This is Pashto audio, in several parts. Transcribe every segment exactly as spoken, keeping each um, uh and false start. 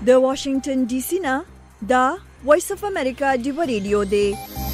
د واشنگټن ډي سي نه دا وایس اف امریکا دی ریډیو دی.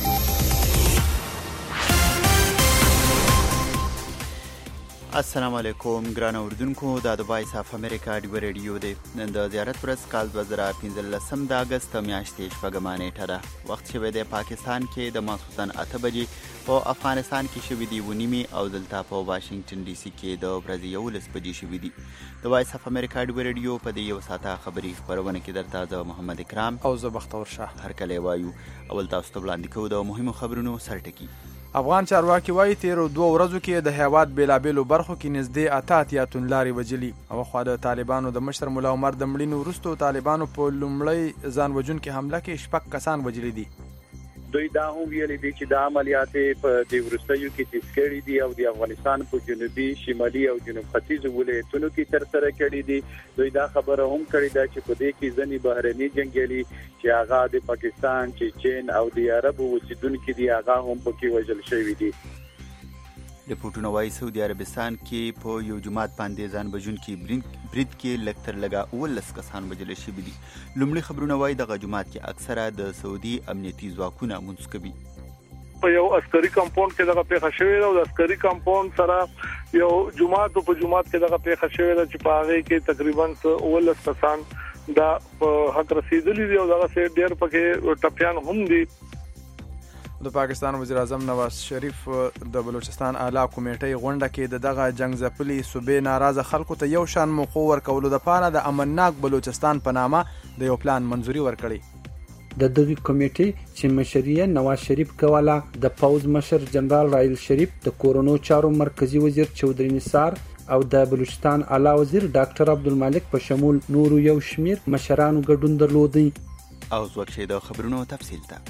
السلام علیکم ګران اوردونکو، دا د وایس اف امریکا دی ریډیو دی. نن د زیارت ورځ کال دوه زره پنځلسم د اگست میاشتې شپږمه نیټه ده. وخت شوی دی پاکستان کې د ماسخوتن اته بجې، په افغانستان کې شوی دی و نیمې او دلته په واشنگټن ډي سي کې د ورځې یولس بجې شوی دی. د وایس اف امریکا دی ریډیو په دې یو ساعته خبري خبرونه کې درته زه محمد اکرام او زه بختور شاه هر کله وایو. اول تاسو ته وړاندې کوو د مهمو خبرونو سرټکی. افغان چارواکي وایي تیرو دوه ورځو کې د هیواد بیلابیلو برخو کې نږدې اته اتیا توندلارې وجلي. او خو د طالبانو د مشر ملا عمر د مړینې وروسته طالبانو په لومړی ځان وژونکې حمله کې شپږ کسان وجلي دي. دوی دا هم ویلي دي چې د عملیات په د وروستیو کې تیز کړي دي او د افغانستان په جنوبي، شمالي او جنوب ختیځ ولایتونو کې تر سره کړي دي. دوی دا خبره هم کړې ده چې په دې کې ځنې بهرني جنگیالي چې هغه د پاکستان، چین او د عربو اوسیدونکو دي هغه هم پکې وژل شوي دي. رپورټونه وايي سعودي عربستان کې په یو جماعت باندې ځان وژونکي برید کې لږ تر لږه اوولس کسان وژل شوي دي. لومړي خبرونه وايي دغه جماعت کې اکثره د سعودي امنیتي ځواکونه منځ کوي. په یو عسکري کمپاوند کې دغه پیښه شوې ده او د عسکري کمپاوند سره یو جماعت په جماعت کې دغه پیښه شوې ده چې په هغه کې تقریبا اوولس کسان دا په حق رسیدلي دي او دغه سه ډېر پکې ټپيان هم دي. د پاکستان وزیر اعظم نواز شریف د بلوچستان اعلی کمیټې غونډه کې د دغه جنگ ځپلي صوبې ناراضه خلکو ته یو شان موقع ورکولو لپاره د امنناک بلوچستان په نامه د یو پلان منځوري ورکړي. د دغه کمیټې چې مشري نواز شریف کوله، د پوز مشر جنرال رایل شریف، د کورونو چارو مرکزی وزیر چودري نثار او د بلوچستان اعلی وزیر ډاکټر عبدالمالک په شمول نورو یو شمیر مشرانو ګډون درلودي. او ځکه د خبرونو تفصیل ته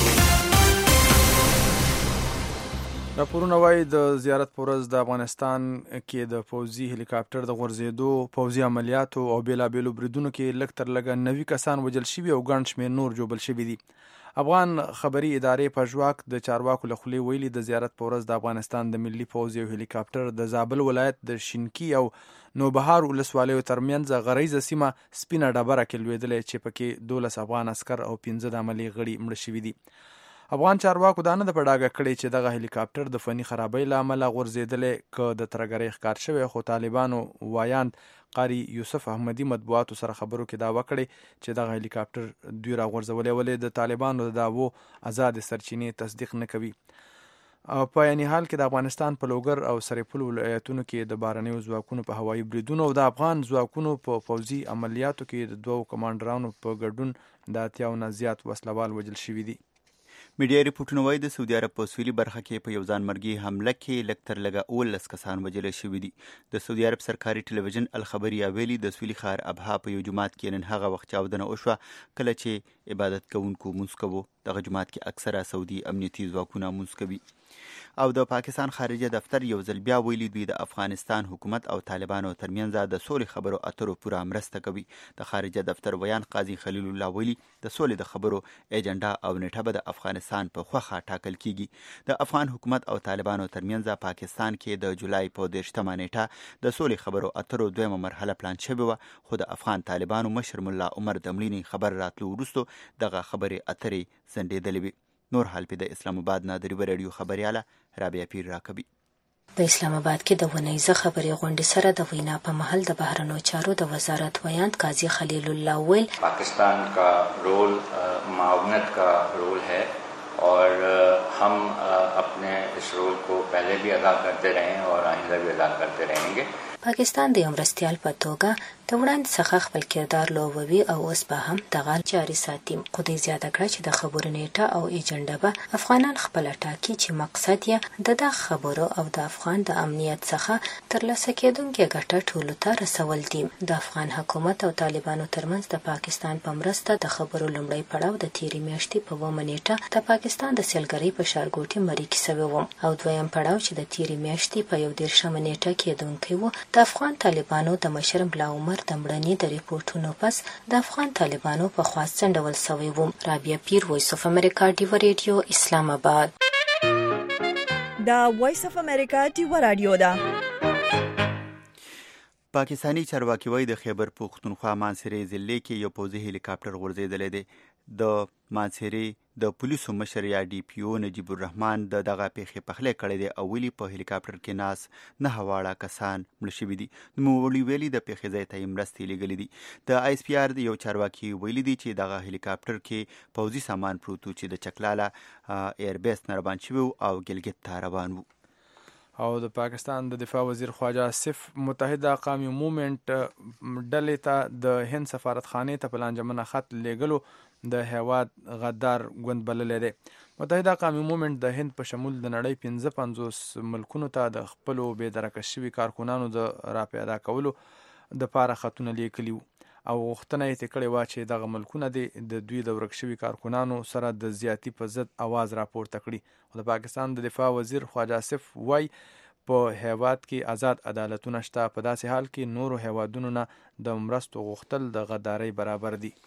راپورونه وايي د زیارت پر ورځ د افغانستان کې د پوځي هلیکاپټر د غورځېدو، پوځي عملیاتو او بیلابیلو بریدونو کې لږ تر لږه نوي کسان وژل شوي او ګڼ شمېر نور ژوبل شوي دي. افغان خبري ادارې په ژواک د چارواکو له خولې ویلي د زیارت پر ورځ د افغانستان د ملي پوځ یو هلیکاپټر د زابل ولایت د شینکي او نوبهار ولسوالیو ترمنځ غریزه سیمه سپینه ډبره کې لوېدلی چې پکې دولس افغان عسکر او پنځه د عملي غړي مړه شوي دي. افغان چارواکو دا نه د په ډاګه کړی چې دغه هلیکاپټر د فني خرابۍ له امله غورځېدلی که د ترهګرۍ ښکار شوی، خو طالبانو وایاند قاری یوسف احمدي مطبوعاتو سره خبرو کې دعوه کړې چې دغه هلیکاپټر دوی راغورځولی، ولې د طالبانو د دعوو آزاد سرچینې تصدیق نه کوي. په یعنی حال کې د افغانستان په لوګر او سرپل ولایتونو کې د بهرنیو ځواکونو په هوایي بریدونو او د افغان ځواکونو په پوځي عملیاتو کې د دوو کمانډرانو په ګډون د اتیاو نه زیات وسلوال وژل شوي دي. میډیا ریپورټونه وايي د سعودي عرب په سویلي برخه کې په یو ځانمرګي حمله کې لږ تر لږه اوولس کسان وژل شوي دي. د سعودي عرب سرکاري ټلویزیون الخبریه ویلي د سویلي ښار ابها په یو جماعت کې نن هغه وخت چاودنه وشوه کله چې عبادت کوونکو مونځ کوو. دغه جماعت کې اکثره سعودي امنیتي ځواکونه مونځ کوي. او د پاکستان خارجه دفتر یو ځل بیا ویلي دوی د افغانستان حکومت او طالبانو ترمنځ د سولې خبرو اترو پوره مرسته کوي. د خارجه دفتر ویان قاضي خلیل الله ویلي د سولې د خبرو ایجنډا او نیټه به د افغانستان په خوخه ټاکل کیږي. د افغان حکومت او طالبانو ترمنځ پاکستان کې د جولای په دېرشمه نیټه د سولې خبرو اترو دویمه مرحله پلان شوې وه، خو د افغان طالبانو مشر ملا عمر د مړینې خبر راتلو وروسته دغه خبرې اترې ځنډېدلې وي. نور حال په د اسلام آباد نه د ریډیو خبرياله رابعه پیر راکبي. د اسلام آباد کې د ونیزه خبري غونډې سره د وینا په محل د بهرنیو چارو د وزارت ویاند قاضي خلیل الله ویل پاکستان کا رول معاونت کا رول ہے اور ہم اپنے اس رول کو پہلے بھی ادا کرتے رہے ہیں اور آئندہ بھی ادا کرتے رہیں گے. پاکستان د یو مرستیال په توګه د وړاندې څخه خپل کردار لوبوي او اوس به هم دغه جاري ساتي. خو دې زیاته کړه چې د خبرو نیټه او ایجنډا به افغانان خپله ټاکي چې مقصد یې د دغه خبرو او د افغان د امنیت څخه ترلاسه کېدونکې ګټه ټولو ته رسول دي. د افغان حکومت او طالبانو ترمنځ د پاکستان په مرسته د خبرو لومړی پړاو د تېرې میاشتې په اوومه نیټه د پاکستان د سیلګرۍ په ښارګوټي مریکې سوی و او دویم پړاو چې د تېرې میاشتې په یو دېرشمه نیټه کېدونکی و د افغان طالبانو د مشر ملا عمر د مړینې د ریپورټونو پس د افغان طالبانو په خوا څنډول سوی و. رابعه پیر، وایس اف امریکا ډیو ریډیو، اسلام آباد. دا وایس اف امریکا ډیو رادیو ده. پاکستانی چارواکي وایي د خیبر پختونخوا مانسهرې ضلع کې یو پوځي هلیکاپټر غورځېدلی دی. د مانسهرې د پولیسو مشر یا ډي پی او نجیب الرحمن د دغه پیښې پخلی کړی دی او ویلي په هلیکاپټر کې ناست نهه واړه کسان مړه شوي دي. نوموړي ویلي د پیښې ځای ته یې مرستې لیږلي دي. د آی اس پي آر یو چارواکي ویلي دي چې دغه هلیکاپټر کې پوځي سامان پروت و چې د چکلاله ایربیس نه روان شوي او ګلګت ته روان وو. او د پاکستان د دفاع وزیر خواجه آصف متحده قومي موومنټ ډلې ته د هند سفارتخانې ته په لانجمنه خط لیږلو د هیواد غدار ګوند بللی دی. متحده قومي موومنټ د هند په شمول د نړۍ پنځه پنځوس ملکونو ته د خپلو بې درکه شوي کارکونانو د راپیدا کولو دپاره خطونه لیکلي وو او غوښتنه یې کړې وه چې دغه ملکونه دې د دوی د ورک شوي کارکونانو سره د زیاتي په ضد اواز راپورته کړي. د پاکستان د دفاع وزیر خواجه آصف وایي په هیواد کې آزاد عدالتونه شته، په داسې حال کې نورو هیوادونو نه د مرستو غوښتل د غدارۍ برابر دي.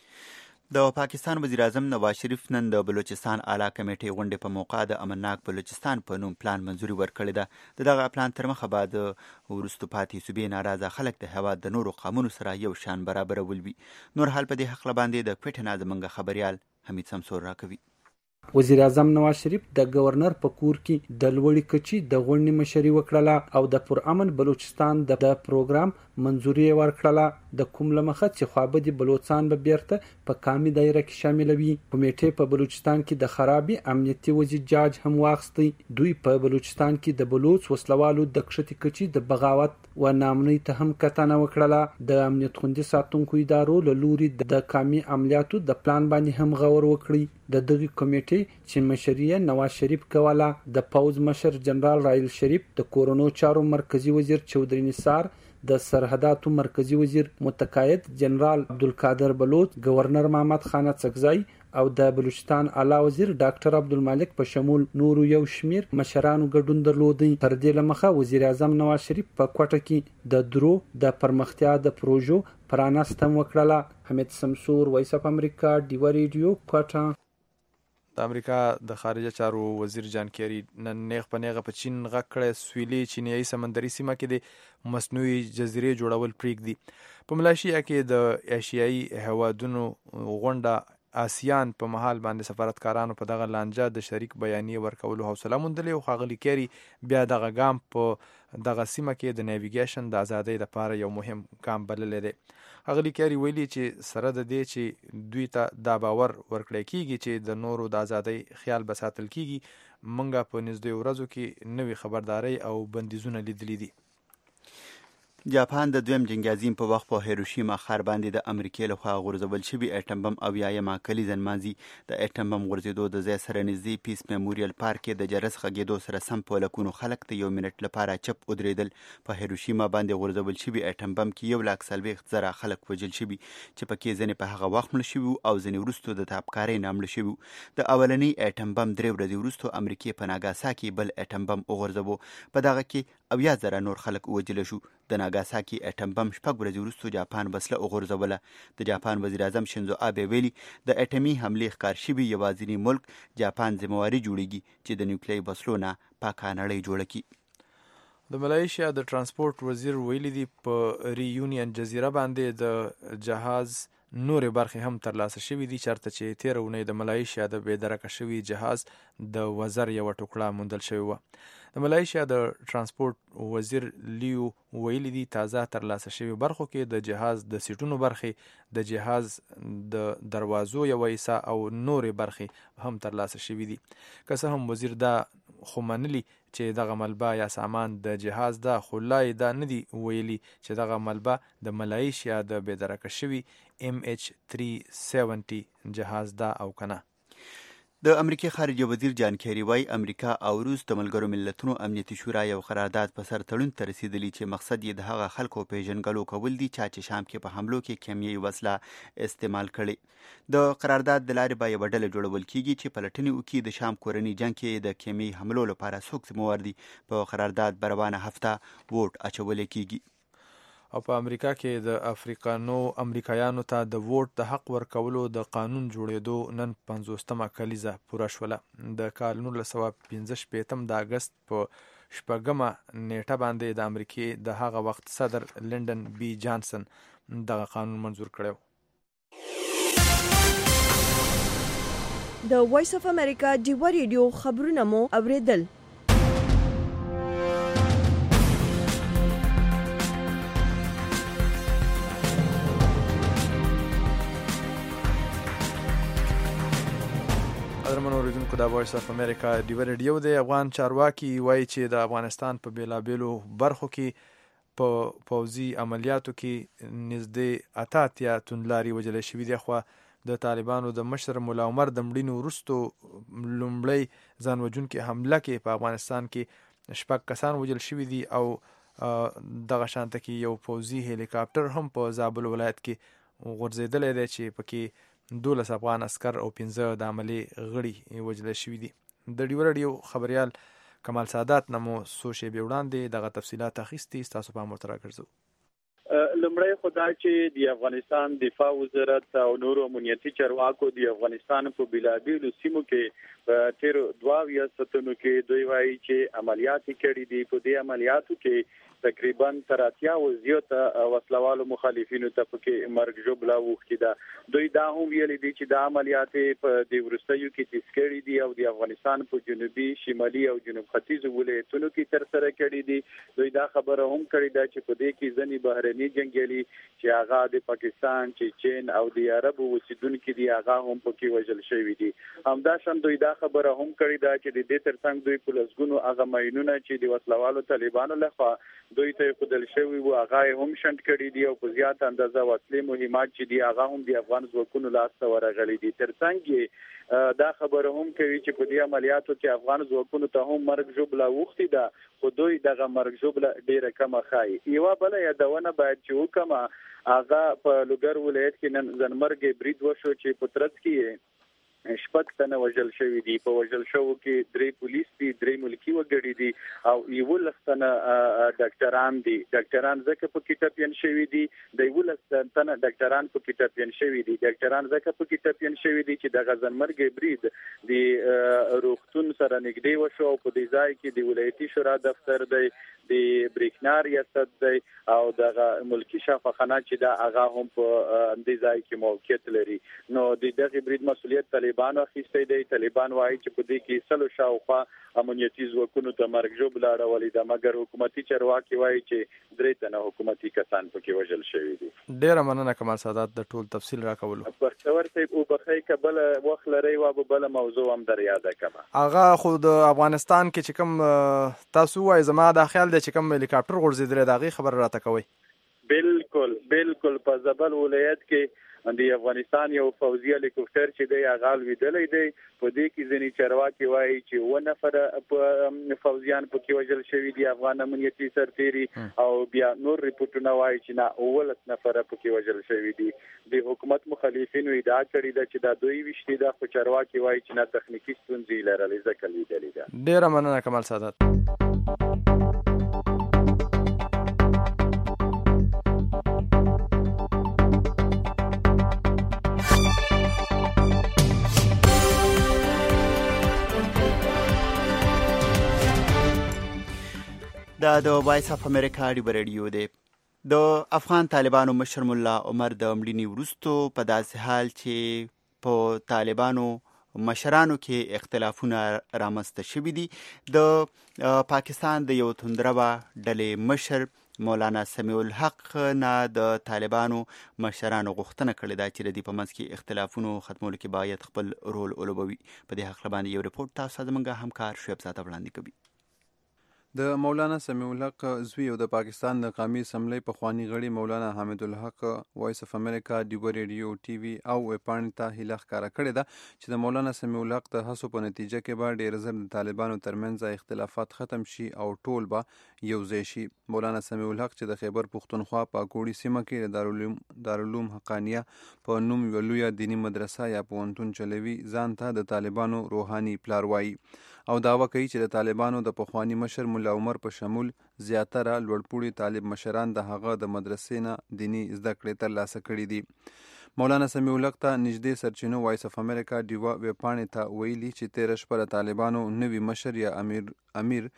د پاکستان وزیر اعظم نواز شریف نن د بلوچستان اعلی کمیټې غونډې په موقع د امنناک بلوچستان په نوم پلان منظوري ورکړې ده. د دغه پلان تر مخه به د وروستو پاتې صوبې ناراضه خلک د هیواد د نورو قومونو سره یو شان برابرول وي. نور حال په دې هکله باندې د کوټې نه زموږ خبریال حمید سمسور راکوي. وزیر اعظم نواز شریف د گورنر په کور کې د لوړې کچې د غونډې مشري وکړه او د پرامن بلوچستان د پروګرام منظوري ورکړه. د کوم لمخه چې خوابدي بلوچستان به بیرته په کامي دایره کې شاملوي. کمیټې په بلوچستان کې د خرابي امنیتي وضعیت جاج هم واخیستی. دوی په بلوچستان کې د بلوچ وسلوالو د کښتې کچې د بغاوت و نامنۍ ته هم کتنه وکړه. د امنیت خوندي ساتونکو ادارو له لوري د کامي عملیاتو د پلان باندې هم غور وکړي. د دغه کمیټې چې مشري نواز شریف کوله د پوز مشر جنرال رایل شریف، د کورونو چارو مرکزی وزیر چودري نثار، د سرحداتو مرکزی وزیر متقاعد جنرال عبدالقادر بلوچ، گورنر محمد خان اڅکزی او د بلوچستان اعلی وزیر ډاکټر عبدالمالک په شمول نورو یو شمیر مشرانو ګډون درلودی. تر دې لمخه وزیر اعظم نواز شریف په کوټه کې د درو د پرمختیا د پروژو پرانست هم وکړه. حمید سمسور، وایس اف امریکا، ډیوا ریډیو، کوټه. د امریکا د خارجه چارو وزیر جان کیری نن نیغ په نیغه په چین غږ کړی سویلي چینیایي سمندري سیمه کې د مصنوعي جزیرې جوړول پرېږدي. په ملایشیا کې د ایشیایي هیوادونو غونډه آسیان په محل باندې سفارتکارانو په دغه لانجه د شریک بیانیې ورکولو حوصله موندلې او ښاغلي کیری بیا دغه ګام په دغه سیمه کې د نیویګیشن د ازادۍ لپاره یو مهم ګام بللی دی. ښاغلي کیری ویلي چې سره د دې چې دوی ته دا باور ورکړی کیږي چې د نورو د ازادۍ خیال به ساتل کیږي، موږ په نږدې ورځو کې نوې خبردارۍ او بندیزونه لیدلي دي. جاپان د دویم جنګ عظیم په وخت په هیروشیما ښار باندې د امریکې لخوا غورځول شوي اټم بم اویایمه کلیزه نمانځي. د اټم بم غورځېدو د ځای سره نږدې پیس میموریل پارک کې د جرس غږېدو سره سم په لکونو خلک د یو منټ لپاره چپ ودرېدل. په هیروشیما باندې غورځول شوي اټم بم کې یو لاک څلوېښت زره خلک وژل شوي چې پکې ځینې په هغه وخت مړه شوي او ځینې وروستو د تابکارۍ نه مړه شوي. د اولنۍ اټم بم درې ورځې وروستو امریکې په ناګاساکي بل اټم بم وغورځوه. په دغه کې اویا زره نور خلک ووژل شو. د ناګاساکي اټم بم شپږ ورځې وروستو جاپان بسله وغورځوله. د جاپان وزیر اعظم شینزو آبه ویلي د اټمي حملې ښکار شوي یوازینی ملک جاپان ذمواري جوړیږي چې د نیوکلیري وسلو نه پاکه نړۍ جوړه کړي. د ملایشیا د ترانسپورت وزیر ویلي دي په ری یونین جزیره باندې د جهاز نورې برخې هم ترلاسه شوي دي، چېرته چې تېره اونۍ د ملایشیا د بې درکه شوي جهاز د وزر یوه ټوکړه موندل شوې وه. د ملایشیا د ترانسپورت وزیر لیو ویلي دي تازه ترلاسه شوي برخو کې د جهاز د سیټونو برخې، د جهاز د دروازو یوه حصه او نورې برخې هم ترلاسه شوي دي. که څه هم وزیر دا خو منلي چې دغه ملبه یا سامان د جهاز ده، خو لا یې دا نه دي ویلي چې دغه ملبه د ملایشیا د بې درکه شوي ام ایچ درې سوه جهاز ده او که نه. د امریکې خارجه وزیر جان کیری وایي امریکا او روس د ملګرو ملتونو امنیتي شورا یو قرارداد په سر تړون ته رسېدلي چې مقصد یې د هغه خلکو پیژنګلو کول دي چا چې شام کې په حملو کې کیمیاوي وسله استعمال کړي. د قرارداد د لارې به یوه ډله جوړول کیږي چې پلټنې وکړي د شام کورني جنګ کې د کیمیاوي حملو لپاره څوک ذمهوار دي. په قرارداد به روانه هفته ووټ اچولی کیږي. او په امریکا کې د افریقانو امریکایانو ته د ووټ د حق ورکولو د قانون جوړېدو نن پنځوستمه کلیزه پوره شوله. د کال نولس سوه پنځه شپېتم د اګست په شپږمه نیټه باندې د امریکې د هغه وخت صدر لندن بی جانسن دغه قانون منظور کړی. د وایس اف امریکا ډیوا ریډیو خبرونه مو اوریدل. قدرمن اوریدونکو د وایس اف امریکا ډیوا ریډیو د افغان چارواکي وایي چې د افغانستان په بیلابیلو برخو کې په پوځي عملیاتو کې نږدې اته اتیا توندلاري وژل شوي دي. خو د طالبانو د مشر ملا عمر د مړینې وروستو لومړی ځان وژونکې حمله کې په افغانستان کې شپږ کسان وژل شوي دي او دغه شانته کې یو پوځي هلیکاپټر هم په زابل ولایت کې غورځېدلی دی چې پکې دولس افغان اسکر او پنځه د عملې غړي وژل شوي دي. د ډیوا ریډیو خبریال کمال سادات نمو څو شېبې وړاندې دغه تفصیلات اخیستي، ستاسو پام ورته راګرځو. لمړی خدا چې د افغانستان دفاع وزارت او نورو امنیتي چارواکو د افغانستان په بلابیلو سیمو کې په تیر دوه ریاستونو کې دوی وایي چې عملیات کړي دي. په دې عملیاتو کې تقریبا تر اتیا او زیاته وسلوالو مخالفینو ته پکې مرګ ژوبلا وختي ده. دوی دا هم ویلي دي چې د عملیات په د ورستیو کې تیز کړي دي او د افغانستان په جنوبي، شمالي او جنوب ختیځ ولایتونو کې تر سره کړي دي. دوی دا خبره هم کړې ده چې په دې کې ځنې بهرني جنگیالي چې هغه د پاکستان، چین او د عربو اوسیدونکو دي هغه هم پکې وژل شوي دي. همداشان دوی دا خبره هم کړې ده چې د دې ترڅنګ دوی په لسګونو هغه ماینونه چې د وسلوالو طالبانو لخوا دوی ته خودل شوی وو هغه هم شنډ کړي دي او په زیات اندازه وسلې مهمات چې دي هغه هم د افغان ځواکونو لاس ته ورغلي دي. ترڅنګ دا خبره هم کوي چې په دې عملیاتو کې افغان ځواکونو ته هم مرګ ژوبلا وختي ده، خو دوی دغه مرګ ژوبلا ډیره کمه ښایي. یوه بله یادونه باید چې وکړم، هغه په لوګر ولایت کې نن ځانمرګي برید وشو چې په ترڅ کې شپږ تنه وژل شوي دي. په وژل شوو کې درې پولیس دي، درې ملکي وګړي دي او یولس تنه ډاکټران دي. ډاکټران ځکه په کې ټپیان شوي دي، د یولس تنه ډاکټران په کې ټپیان شوي دي. ډاکټران ځکه په کې ټپیان شوي دي چې د ځانمرګي برید د روغتون سره نږدې وشو او په دې ځای کې د ولایتي شورا دفتر دی، د بریښنا ریاست دی او دغه ملکی شفاخانه چې دا هغه هم په دې ځای کې موقعیت لري. نو د دغه برید مسؤلیت طالبانو اخیستی دی. طالبان وایي چې په دې کې سلو شاوخوا امنیتي ځواکونو ته مرګ ژوبلا اړولې ده، مګر حکومتي چارواکي وایي چې درې تنه حکومتي کسان پکې وژل شوي دي. ډیره مننه کمال سادات د ټول تفصیل راکولو. بختور صاحب وبخښئ که بله وخت لرئ وا به بله موضوع هم در یاده کړم. هغه خو د افغانستان کې چې کوم تاسو وایي زما دا خیال دی چې کوم هلیکاپټر غورځېدلی د هغې خبره راته کوئ. بالکل بالکل په زابل ولایت کې د افغانستان یو پوځي هلیکاپټر چې دی هغه لوېدلی دی. په دې کې ځینې چارواکي وایي چې اووه نفره پوځیان پکې وژل شوي دي، افغان امنیتي سرتیري، او بیا نور ریپورټونه وایي چې نه اوولس نفره پکې وژل شوي دي. د حکومت مخالفینو ادعا کړې ده چې دا دوی ویشتي ده، خو چارواکي وایي چې نه تخنیکي ستونزې یې لرلې ځکه لیدلې ده. ډېره مننه کمال سادات. دا د وایس اف امریکا ډیوا ریډیو دی. د افغان طالبانو مشر ملا عمر د مړینې وروستو په داسې حال چې په طالبانو مشرانو کې اختلافونه رامنځته شوي دي، د پاکستان د یو توندروه ډلې مشر مولانا سمیع الحق نه د طالبانو مشرانو غوښتنه کړې ده چې د دې په منځ کې اختلافونو ختمولو کې باید خپل رول ولوبوي. په دې هکله باندې یو رپورټ تاسو زموږ همکار شعیب زاده وړاندې کوي. د مولانا سمیع الحق زوی او د پاکستان د قومي اسمبلی پخوانی غړي مولانا حامد الحق وایس اف امریکا ډیوا ریډیو ټي وي او ویبپاڼې ته هیله ښکاره کړې ده چې د مولانا سمیع الحق د هڅو په نتیجه کې به ډېر ژر د طالبانو ترمنځ اختلافات ختم شي او ټول به یو ځای شي. مولانا سمیع الحق چې د خیبر پښتونخوا په کوړی سیمه کې د دارالعلوم دارالعلوم حقانیه په نوم یوه لویه دیني مدرسه یا پوهنتون چلوي، ځان ته د طالبانو روحاني پلار وایي او دعوه کوي چې د طالبانو د پخوانی مشر ملا عمر په شمول زیاتره لوړپوړي طالب مشران د هغه د مدرسې نه دیني زده کړې ترلاسه کړي دي. مولانا سمیع الحق ته نږدې سرچینو وایس اف امریکا ډیوا ویبپاڼې ته ویلي چې تېره شپه د طالبانو نوي مشر یا امیر امیر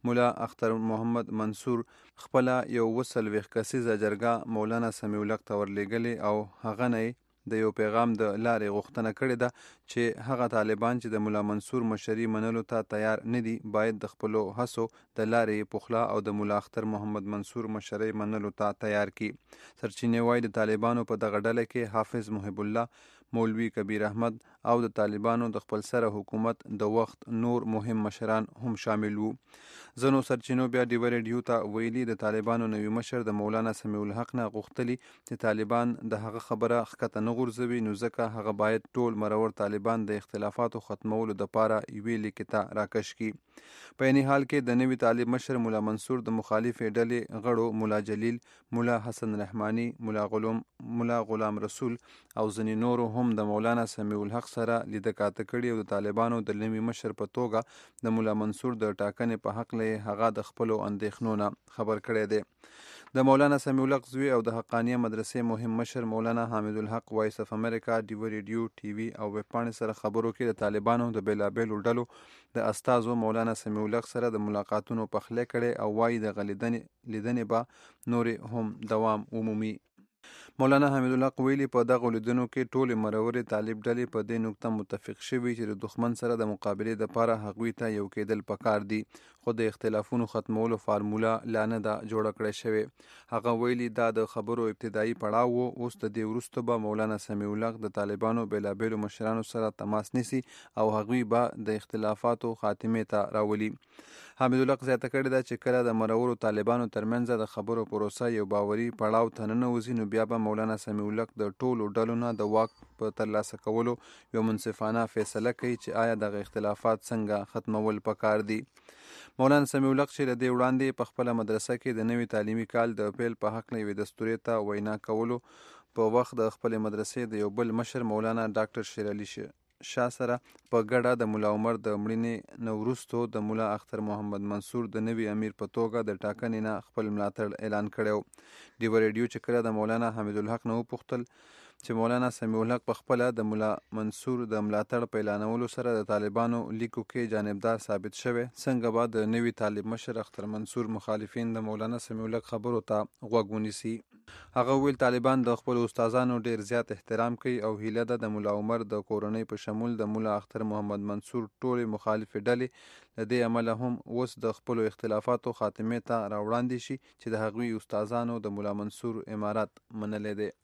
مولا اختر محمد منصور خپل یو وسل ویخ کسیزه جرګه مولانا سمیع الحق ته ورلېږلې او هغه نه د یو پیغام د لارې غوښتنه کړې ده چې هغه طالبان چې د مولا منصور مشري منلو ته تیار نه دي باید د خپلو هڅو د لارې پخلا او د مولا اختر محمد منصور مشري منلو ته تیار کړي. سرچینې وایي د طالبانو په دغه ډله کې حافظ محب الله، مولوي کبیر احمد او د طالبانو د خپل سره حکومت د وخت نور مهم مشران هم شامل وو. ځینو سرچینو بیا ډیوه ریډیو ته ویلي د طالبانو نوي مشر د مولانا سمیع الحق نه غوښتلي چې طالبان د هغه خبره ښکته نه غورځوي، نو ځکه هغه باید ټول مرور طالبان د اختلافاتو ختمولو دپاره یوې لیکې ته راکش کړي. په عیني حال کې د نوي طالب مشر مولا منصور د مخالفې ډلې غړو مولا جلیل، مولا حسن رحماني، مولا غلام مولا غلام رسول او ځینې نورو هم د مولانا سمیع الحق سره لیده کاته کړي او د طالبانو د نوي مشر په توګه د مولا منصور د ټاکنې په حق هغه د خپلو اندېښنو نه خبر کړی دی. د مولانا سمیع الحق زوی او د حقانیه مدرسې مهم مشر مولانا حامد الحق وایس اف امریکا ډیوه ریډیو ټي وي او ویب پاڼې سره خبرو کې د طالبانو د بیلابیلو ډلو د استازو مولانا سمیع الحق سره د ملاقاتونو پخلی کړی او وایي د لیدنې به نورې هم دوام ومومي. مولانا حامد الحق ویلي په دغه لیدنو کې ټولې مرورې طالب ډلې په دې نقطه متفق شوي چې د دښمن سره د مقابلې دپاره هغوی ته یو کېدل پکار دي، خو د اختلافونو ختمولو فارموله لا نه ده جوړه کړی شوې. هغه ویلي دا د خبرو ابتدایي پړاو و، اوس د دې وروسته به مولانا سمیع الحق د طالبانو بیلابیلو مشرانو سره تماس نیسي او هغوی به د اختلافاتو خاتمې ته راولي. حامد الحق زیاته کړې ده چې کله د مرورو طالبانو ترمنځ د خبرو پروسه یو باوري پړاو ته ننوځي نو بیا به مولانا سمیع الحق د ټولو ډلو نه د واک په ترلاسه کولو یو منصفانه فیصله کوي چې آیا دغه اختلافات څنګه ختمول پکار دي. مولانا سمیع الحق چې له دې وړاندې په خپله مدرسه کې د نوي تعلیمي کال د پیل په هکله یوې دستورې ته وینا کولو په وخت د خپلې مدرسې د یو بل مشر مولانا ډاکټر شیر علي شاه سره په ګډه د ملا عمر د مړینې نه وروستو د مولا اختر محمد منصور د نوي امیر په توګه د ټاکنې نه خپل ملاتړ اعلان کړی و. ډیوه ریډیو چې کله د مولانا حامد الحق نه وپوښتل چې مولانا سمیع الحق په خپله د مولا منصور د ملاتړ په اعلانولو سره د طالبانو لیکو کې جانبدار ثابت شوی، څنګه به د نوي طالب مشر اختر منصور مخالفین د مولانا سمیع الحق خبرو ته غوږ ونیسي. هغه ویل طالبان د خپلو استادانو ډیر زیات احترام کوي او هیله ده د مولا عمر د کورنۍ په شمول د مولا اختر محمد منصور ټولې مخالفې ډلې له دې امله هم اوس د خپلو اختلافاتو خاتمې ته راوړاندې شي چې د هغوی استادانو د مولا منصور امارت منلی دی.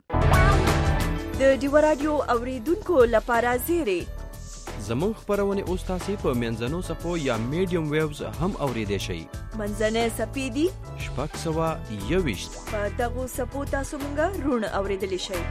د ډیوه رادیو اوریدونکو لپاره زیری زمون خبرونه اوس تاسو په منځنو صفو یا میډیم ویوز هم اوریدئ شئ. منځنه صفې دي شپږ سوه یوویشت په دغو صفو تاسو مونږ رون اوریدلی شئ.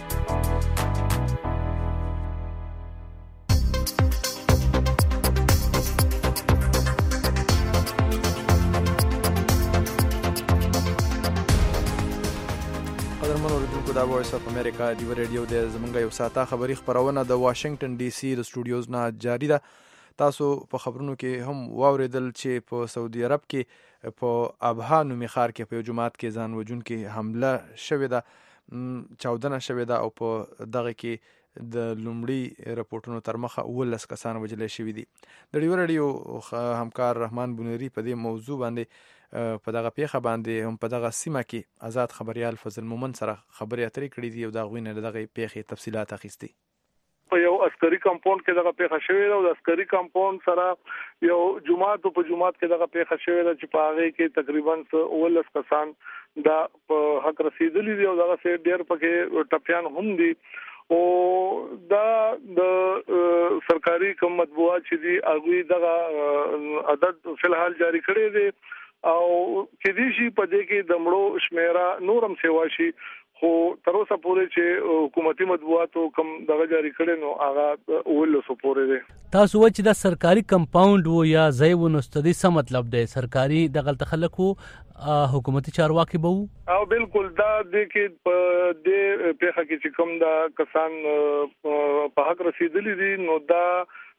دا وایس اف امریکا ډیوه ریډیو د زمونږ یو ساعته خبري خبرونه د واشنگټن ډي سي د سټوډیوز نه جاری ده. تاسو په خبرونو کې هم واوریدل چې په سعودي عرب کې په ابها نومي ښار کې په یو جماعت کې ځان وژونکې حمله شوې ده، چاودنه شوې ده او په دغه کې د لومړي رپورټونو تر مخه اوولس کسان وژلي شوي دي. د ډیوه ریډیو همکار رحمان بونیری په دې موضوع باندې په دغه پیښه باندې هم په دغه سیمه کې آزاد خبريال فضل مومن سره خبرې اترې کړې دي او دا غوینه دغه پیښې تفصيلات اخیستي. په یو عسکري کمپاوند کې دغه پیښه شوې ده او د عسکري کمپاوند سره یو جماعت په جماعت کې دغه پیښه شوې ده چې په هغه کې تقریبا اوولس کسان دا په حق رسیدلي دي او دغه سي ډیر پکې ټپيان هم دي او دا د سرکاري کوم مطبوعات چې دي هغه دغه عدد فلحال جاری کړی دي او کې دي شي په دې کې د مړو شمیره نورم سیوا شي، خو تر اوسه پورې چې حکومتي مطبوعات کوم دغه جاری کړي نو هغه ولسو پورې دي. تاسو و چې دا سرکاري کمپاوند وو یا ځای و نو ستدي څه مطلب دی؟ سرکاري دغه تخلقو حکومتي چارواکي به وو او بالکل دا د کې په دې پیښه کې چې کوم دا کسان په حق رسیدلي دي نو دا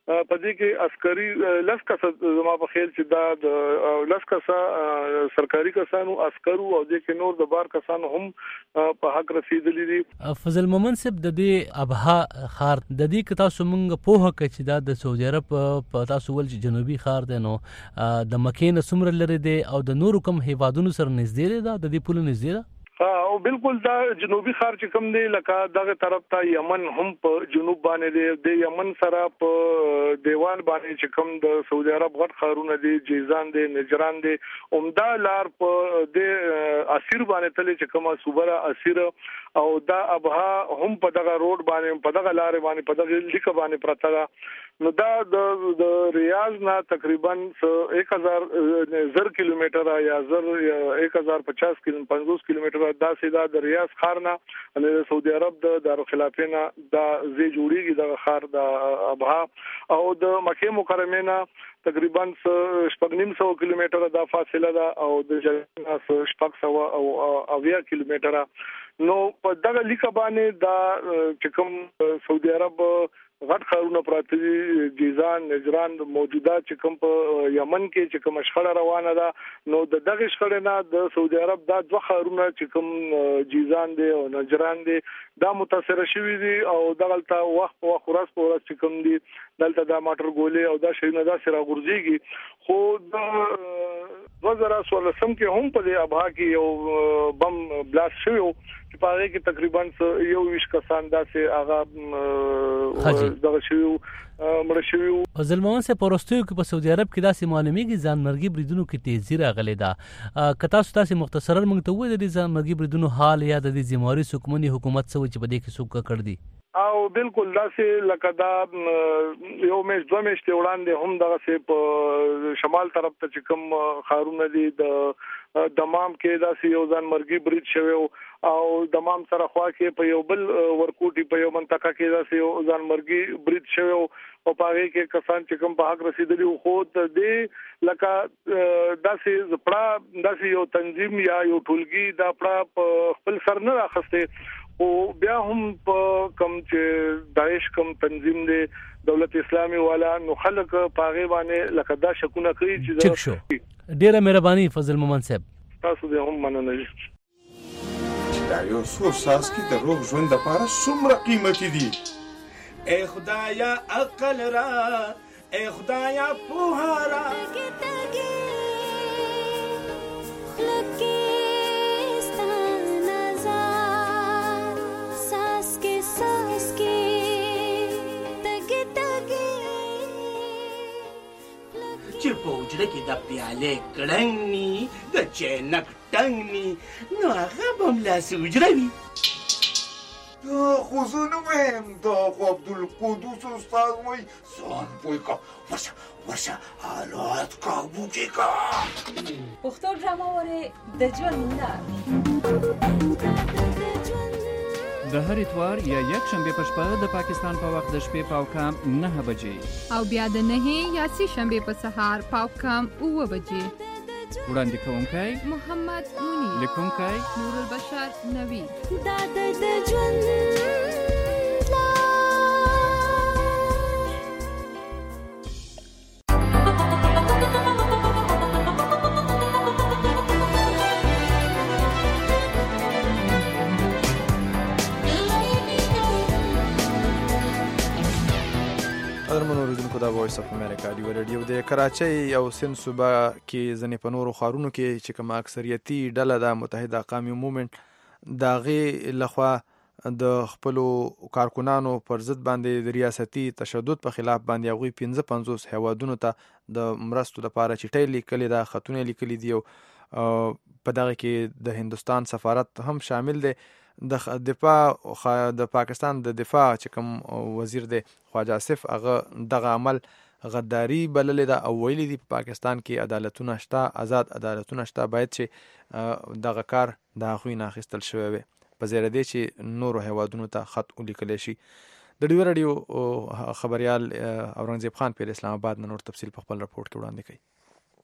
په دې کې عسکري لس کس زما په خیال چې دا د لس کس سرکاري کسانو عسکرو او د کې نور د بار کسانو هم په حق رسیدلي دي. فضل مومن صاحب د دې ابها خار د دې کتا سومنګ په هک چې دا د سعودي عرب په تاسو ول چې جنوبي خار دی نو د مکې نسمر لري دی او د نورو کوم هیوادونو سره نږدې دی دا د دې پوله نږدې ده. او بالکل دا جنوبي خار چې کوم دی لکه دغه طرف ته یمن هم په جنوب باندې دی د یمن سره په دیوان باندې چې کوم د سعودي عرب غټ خارونه دي جیزان دي نجران دي عمده لار په د اسیر باندې تل چې کومه صوبره اسیر او دا ابها هم په دغه روډ باندې په دغه لار باندې په دغه لیکه باندې پراته نو دا د ریاض نه تقریبا एक हज़ार زر کیلومتر یا زر एक हज़ार पचास کیلو پنځوس کیلومتر دا سیدا د ریاض خار نه د سعودي عرب د دارالخلافه نه دا زی جوړیږي د خار د ابها او د مکه مکرمه نه تقریبا شپږ نیم سو کیلومتر دا فاصله ده او د جنه شپږ سو او اویا کیلومتر نو په دغه لیکه باندې دا چې کوم سعودي عرب غټ خارونه پراته دي جیزان نجران موجوده چې کوم په یمن کې چې کوم شخړه روانه ده نو د دغه شخړه نه د سعودي عرب دا دوه خارونه چې کوم جیزان دي او نجران دي دا متاثر شوي دي او دغلته وخت په وخت ورځ په ورځ چې کوم دي دلته دا ماټر ګولې او دا شینه دا سره غورځيږي خو د دوه زره څوارلسم کې هم په دې ابها کې یو بم بلاست شوی چې په هغه کې تقریبا یو ویش کسان داسې هغه دغه شوی مړ شوی. فضل مومن صاحب پرستیو کې په سعودي عرب کې داسې معلومیږي ځانمرګي بریدونو کې تیزی راغلې ده که تاسو تاسو مختصرا موږ ته وایي د دې ځانمرګي بریدونو حال یا د دې ذمہواري حکومتي حکومت څه چې په دې کې څوک کړ دي او بالکل داسې لکه دا یو میش دوه میشتې وړاندې هم دغه سه په شمال طرف ته چې کوم خارونه دي د دمام کې داسې یو ځان مرګي برید شوی او دمام سره خوا کې په یو بل ورکوټي په یو منطقه کې داسې یو ځان مرګي برید شوی او په هغه کې کسان چې کوم په حق رسیدلی خو د دې لکه داسې زپړه داسې یو تنظیم یا یو ټولګي دا پړه په خپل سر نه راخسته او بیا هم په کم چې داعش کم تنظیم دی دولت اسلامي والا نو خلک پاغه باندې لکه دا شکونه کوي چې ټیک شو ډیره مهرباني فضل مومن صاحب تاسو دې هم مننه دا یو څو ساس کې د روغ ژوند لپاره څومره قیمتي دي اے خدایا عقل را اے خدایا پوهارا چې په وجره کې د پیالې کړنګ ني د چینک ټنګ ني نو هغه به ملاسې وجره وي دا خو زه نه وایم دا خو عبدالقدوس استاد وایي ځان پوه کړه ورشه ورشه حالات کابو کې کړه پښتو ډرامه وره د ژوند لار د هر اتوار یا یک شنبه په شپه د پاکستان په وخت د شپې پاو کام نه بجې او بیا د نه یا سی شنبه په سهار پاو کام اوه بجې وړاندې کوونکی محمد مونی لیکونکی نور البشر نوی دا د ژوند قدرمنو اوریدونکو دا وایس اف امریکا دی ریډیو د کراچۍ او سند صوبه کې ځنې په نورو ښارونو کې چې کوم اکثریتي ډله د متحده قومي مومنت د هغې لخوا د خپلو کارکنانو پر ضد باندې د ریاستي تشدد په خلاف باندې هغوی پنځه پنځوس هیوادونو ته د مرستو لپاره چټۍ لیکلې ده خطونه لیکلي دي او په دغه کې د هندوستان سفارت هم شامل دی د دفاع د پاکستان د دفاع چې کوم وزیر دی خواجه آصف هغه دغه عمل غداری بللې ده او ویلي دي په پاکستان کې عدالتونه شته آزاد عدالتونه شته باید چې دغه کار د هغوی نه اخیستل شوی وي په زیره دی چې نورو هیوادونو ته خط ولیکلی شي د ډیو راډیو خبریال اورنګزیب خان پیر اسلام آباد نه نور تفصیل په خپل رپورټ کې وړاندې کوي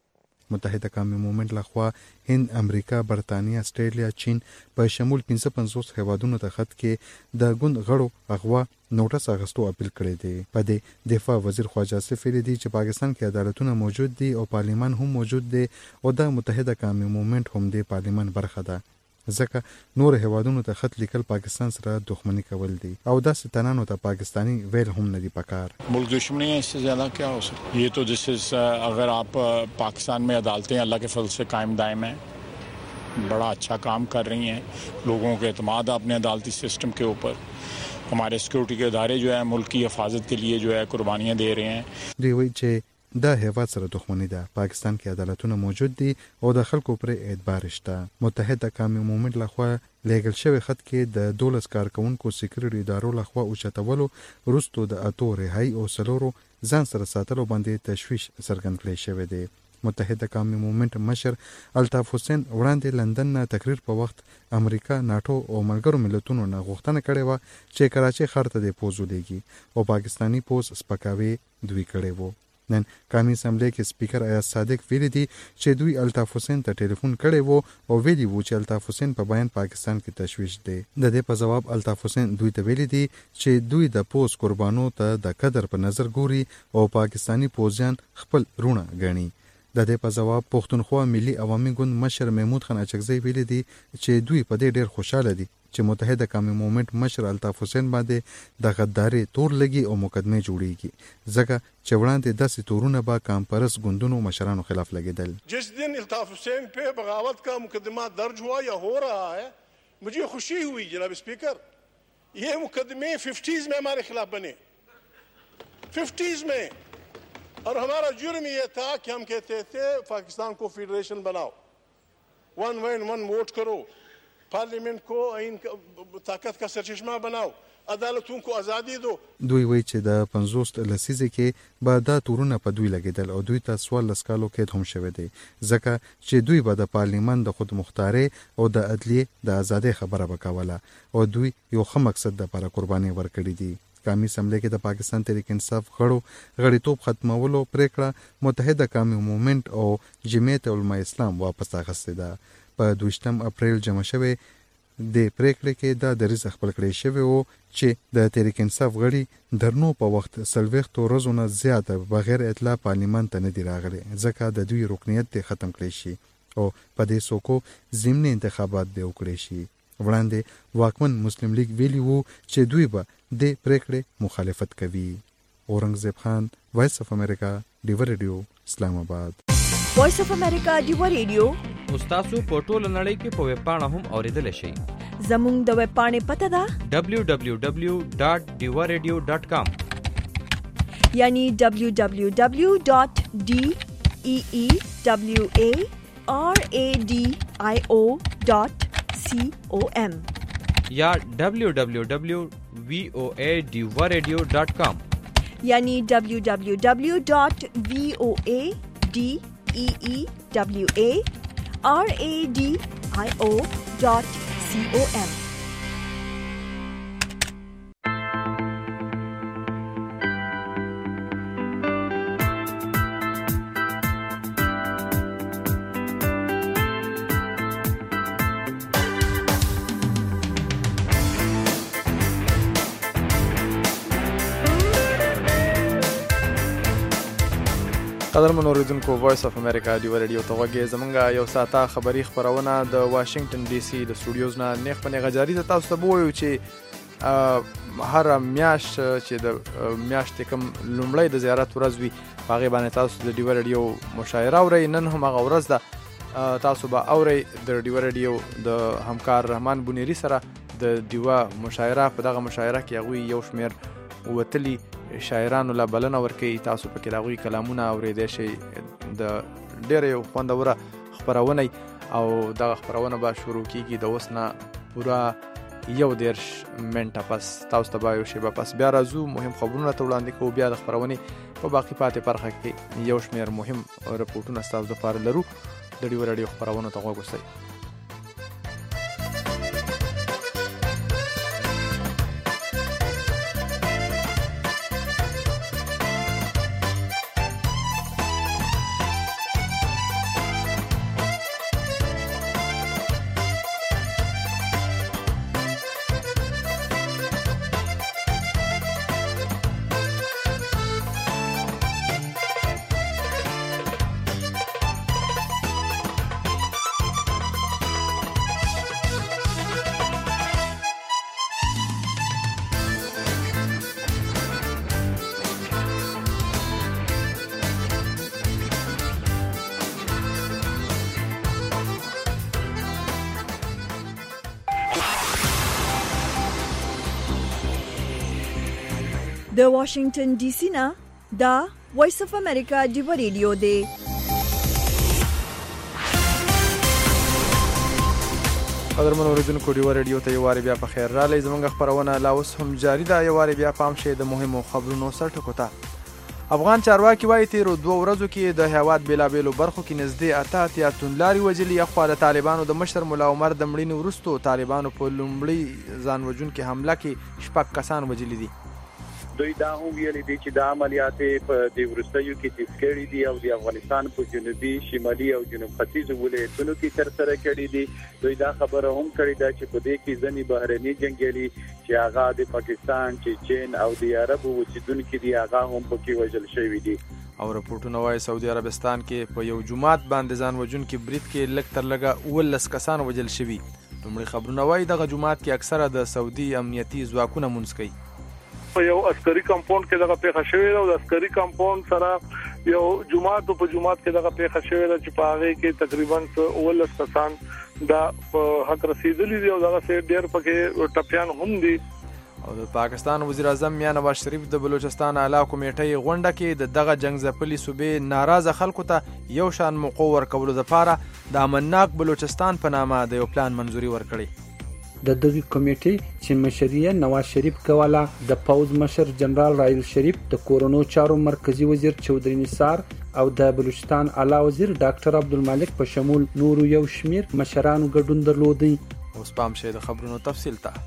متحده قومي مومنت لخوا هند، امریکا، برتانیا، استرالیا، چین په شمول پنځه پنځوس هیوادونو ته خط کې د ګوند غړو اغوا نوټس اغستو اپیل کړی دی. په دې دفاع وزیر خواجه آصف ویلي دي چې پاکستان کې عدالتونه موجود دي او پارلیمان هم موجود دی او د متحده قومي مومنت هم د پارلیمان برخه ده. ځکه نور هیوادونو ته خط لیکل پاکستان سره دښمنی کول دي او داسې تنانو ته پاکستانی ویل هم نه دي پکار. ملک دشمنی ہے اس سے زیادہ کیا ہو سکتا ہے؟ یہ تو جس اگر آپ پاکستان میں عدالتیں اللہ کے فضل سے قائم دائم ہیں، بڑا اچھا کام کر رہی ہیں، لوگوں کے اعتماد اپنے عدالتی سسٹم کے اوپر، ہمارے سیکورٹی کے ادارے جو ہے ملک کی حفاظت کے لیے جو ہے قربانیاں دے رہے ہیں. دی وی چې دا هیواد سره دښمنی ده. پاکستان کې عدالتونه موجود دي او د خلکو پر اعتبار شته. متحده قومي مومنت لخوا لیګل شوی خط کې د دولس کارکونکو سکیورټي ادارو لخوا اوچتولو وروسته د اتو رهایی او سلورو ځان سره ساتلو باندې تشویش څرګند کړی شوی دی. متحده قومي مومنت مشر الطاف حسین وړاندې لندن نه تقریر په وخت امریکا، ناتو او ملګرو ملتونو نه غوښتنه کړې و چې کراچي ښار ته د پوز ولېږي او پاکستانی پوز سپکاوي دوی کړی وو. نن قومي اسمبلی کې سپیکر ایاز صادق ویلي دي چې دوی الطاف حسین ته ټلیفون کړی وو او ویلي وو چې الطاف حسین په بیان پاکستان کې تشویش دی. د دې په جواب الطاف حسین دوی ته ویلي دي چې دوی د پوز قربانو ته د قدر په نظر ګوري او پاکستانی پوزیان خپل رونه ګڼي. د دې په جواب پښتونخوا ملي عوامي ګوند مشر محمود خان اچکزی ویلي دي چې دوی په دې ډېر خوشاله دي چې متحده قومي مومنت مشر الطاف حسین باندې د غداري تور لګي او مقدمه جوړیږي، ځکه چې وړاندې داسې تورونه به کامپرس ګوندونو مشرانو خلاف لګیدل. جس دن الطاف حسین پہ بغاوت کا مقدمہ درج ہوا یا ہو رہا ہے، مجھے خوشی ہوئی جناب اسپیکر. یہ مقدمے ففٹیز میں ہمارے خلاف بنے، ففٹیز میں، اور ہمارا جرم یہ تھا کہ ہم کہتے تھے پاکستان کو فیڈریشن بناؤ، ون وین ون ووٹ کرو، پارلیمنٹ کو آئین طاقت کا سرچشمہ بناؤ، عدالتوں کو ازادي دو. دوی وایي چې د پنځوس لسیزې کې به دا تورونه په دوی لګیدل او دوی ته څوارلس کالو قید هم شوی دی، ځکه چې دوی به د پارلیمان د خود مختارۍ او د عدلیې د ازادۍ خبره به کوله او دوی یو ښه مقصد دپاره قرباني ورکړي دي. قومي اسمبلی کې د پاکستان تحریک انصاف غړو غړیتوب ختمولو پریکړه متحده قومي مومنت او جمعیت علماء اسلام واپس اخیستې ده. په دویشتم اپریل جمع شوی د پریکړې کې دا دریځ خپل کړی شوی و چې د تحریک انصاف غړي درنو په وخت څلوېښتو ورځو نه زیاته بغیر اطلاع پارلیمان ته نه دي راغلي، ځکه د دوی رکنیت دې ختم کړی شي او په دې څوکو ضمني انتخابات دې وکړی شي. وړاندې واکمن مسلم لیگ ویلي وو چې دوی به د پریکړې مخالفت کوي. اورنګزیب خان، وایس اف امریکا، ډیو ریډیو، اسلام آباد. وایس اف امریکا ډیو ریډیو تاسو په ټوله نړۍ کې په ویب پاڼه هم اوریدل شئ. زموږ د ویب پاڼې پته ده دبلیو دبلیو دبلیو ډاټ ډیو ریډیو ډاټ کام، یعنی دبلیو دبلیو دبلیو ډاټ ډی ای ای دبلیو ای آر ای ډی آی او ډاټ سی او ایم یا دبلیو دبلیو دبلیو وی او ای ډیو ریډیو ډاټ کام، یعنی دبلیو دبلیو دبلیو ډاټ وی او ای ڈی ای ای ڈبلیو اے آر اے ڈی آئی او ڈاٹ سی او ایم. قدرمن اوریدونکو، وایس اف امریکا ډیو ریډیو ته غوږی زمونږ یو ساعته خبري خپرونه د واشنگټن ډي سي د سټوډیوز نه نیغ په نیغه جاري ده. تاسو ته به ووایو چې هر میاشت چې د میاشتې کوم لومړی د زیارت ورځ وي په هغې باندې تاسو د ډیو ریډیو مشاعره اورئ. نن هم هغه ورځ ده، تاسو به اورئ د ډیو ریډیو د همکار رحمان بونیري سره د ډیوه مشاعره. په دغه مشاعره کې هغوی یو شمېر وتلي شاعرانو له بلنه ورکوي، تاسو پکې د هغوی کلامونه اورېدی شئ. د ډېره یو خوندوره خپرونه او دغه خپرونه به شروع کېږي د اوس نه پوره یو دېرش منټه پس. تاسو ته به یو شیبه پس بیا راځو، مهم خبرونه ته وړاندې کوو، بیا د خپرونې په باقي پاتې برخه کې یو شمېر مهم رپورټونه ستاسو دپاره لرو. د ډیو راډیو خپرونو ته غوږ اوسئ. د واشنگټن ډي سي نه دا وایس اف امریکا ډیو ریډیو دی. قدرمن اوریدونکو ډیو ریډیو ته یو واری بیا په خیر راغلی. زموږ خبرونه لا اوس هم جاری ده. یو واری بیا پام شي د مهمو خبرونو سر ټکو ته. افغان چارواکي وایي تیرو دوه ورځو کې د هیواد بېلابېلو برخو کې نږدې اته اتیا توندلارې وژلي. اخوا د طالبانو د مشر ملا عمر د مړینې وروستو طالبانو په لومړي ځان وژونکې حمله کې شپږ کسان وژلي دي. دوی دا هم ویلي دي چې د عملیات په د وروستیو کې تیز کړي دي او د افغانستان په جنوبي شمالي او جنوب ختیځ ولایتونو کې تر سره کړي دي. دوی دا خبره هم کړې ده چې په دې کې ځنې بهرني جنگیالي چې هغه د پاکستان چې چین او د عربو اوسیدونکو دي هغه هم پکې وژل شوي دي. او راپورټونه وایي سعودي عربستان کې په یو جماعت باندې ځان وژونکي برید کې لږ تر لږه اوولس کسان وژل شوي. لومړي خبرونه وایي دغه جماعت کې اکثره د سعودي امنیتي ځواکونه منځ کوي. په یو عسکري کمپاوند کې دغه پیښه شوې ده او د عسکري کمپاوند سره یو جماعت په جماعت کې دغه پیښه شوې ده چې په هغه کې تقریبا اوولس کسان دا په حق رسیدلي دي او دغه سه ډېر پکې ټپيان هم دي. او د پاکستان وزیر اعظم میاں نواز شریف د بلوچستان اعلی کمیټې غونډه کې د دغه جنگ ځپلي صوبې ناراضه خلکو ته یو شان موقع ورکولو لپاره د امنناک بلوچستان په نامه د یو پلان منځوري ورکړي. د دغه کمیټې چې مشري نواز شریف کوله د پوز مشر جنرال رایل شریف د کورونو چارو مرکزی وزیر چودري نثار او د بلوچستان اعلی وزیر ډاکټر عبدالمالک په شمول نورو یو شمیر مشرانو ګډون درلودي. اوس پام شه د خبرونو تفصیل ته.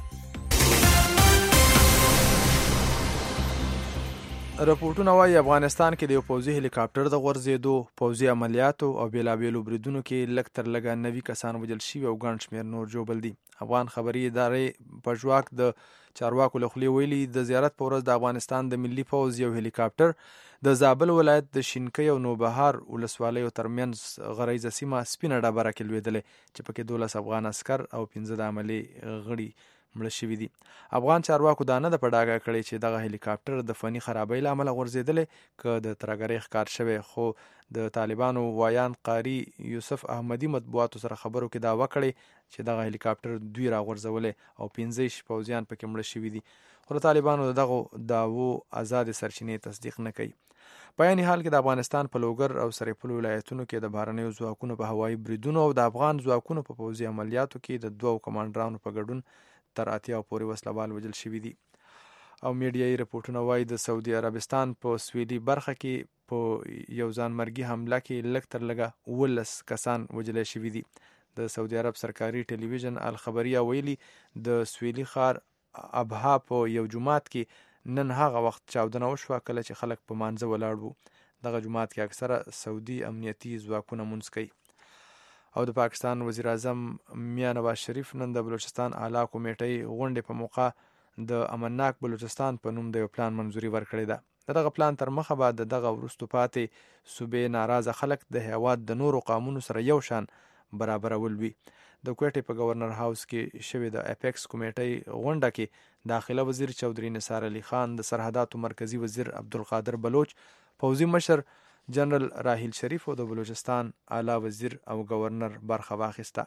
راپورټونه وایي افغانستان کې د یو پوځي هلیکاپټر د غورځېدو، پوځي عملیاتو او بیلابېلو بریدونو کې لږ تر لږه نوي کسان وژل شوي او ګڼ شمېر نور ژوبل دي. افغان خبري ادارې په ژواک د چارواکو له خولې ویلي د زیارت په ورځ د افغانستان د ملي پوځ یو هلیکاپټر د زابل ولایت د شینکۍ او نوبهار ولسوالیو ترمنځ غریزه سیمه سپینه ډبره کې لوېدلې چې پکې دولس افغان عسکر او پنځه د عملې غړي مړه شوي دي. افغان چارواکو دا نه ده په ډاګه کړې چې دغه هلیکاپټر د فني خرابۍ له امله غورځېدلی که د ترهګرۍ ښکار شوی. خو د طالبانو وایان قاري یوسف احمدي مطبوعاتو سره خبرو کې دعوه کړې چې دغه هلیکاپټر دوی راغورځولی او پنځه شي پوځیان پکې مړه شوي دي. خو د طالبانو د دغو دعوو آزاد سرچینې تصدیق نه کوي. په عین حال کې د افغانستان په لوګر او سرپل ولایتونو کې د بهرنیو ځواکونو په هوایي بریدونو او د افغان ځواکونو په پوځي عملیاتو کې د دوو کمانډرانو په ګډون تر اتیاو پورې وسلوال وژل شوي دي. او میډیایي راپورټونه وایي د سعودي عربستان په سویلي برخه کې په یو ځانمرګي حمله کې لږ تر لږه اوولس کسان وژل شوي دي. د سعودي عرب سرکاري ټلویزیون الخبریه ویلي د سویلي ښار ابها په یو جماعت کې نن هغه وخت چاودنه وشوه کله چې خلک په مانځه ولاړ وو. دغه جماعت کې اکثره سعودي امنیتي ځواکونه منځ کوي. او د پاکستان وزیر اعظم میاں نواز شریف نن د بلوچستان اعلی کمیټې غونډې په موقع د امنناک بلوچستان په نوم د یو پلان منځوري ورکړی ده. دغه پلان تر مخه به د دغه وروستو پاتې صوبې ناراضه خلک د هیواد د نورو قومونو سره یو شان برابرول وي. د کوټې په گورنر هاوس کې شوې د اپیکس کمیټې غونډه کې داخله وزیر چودري نثار علي خان، د سرحداتو مرکزی وزیر عبدالقادر بلوچ، پوځي مشر جنرال راحیل شریف او د بلوچستان اعلی وزیر او گورنر برخه واخیسته.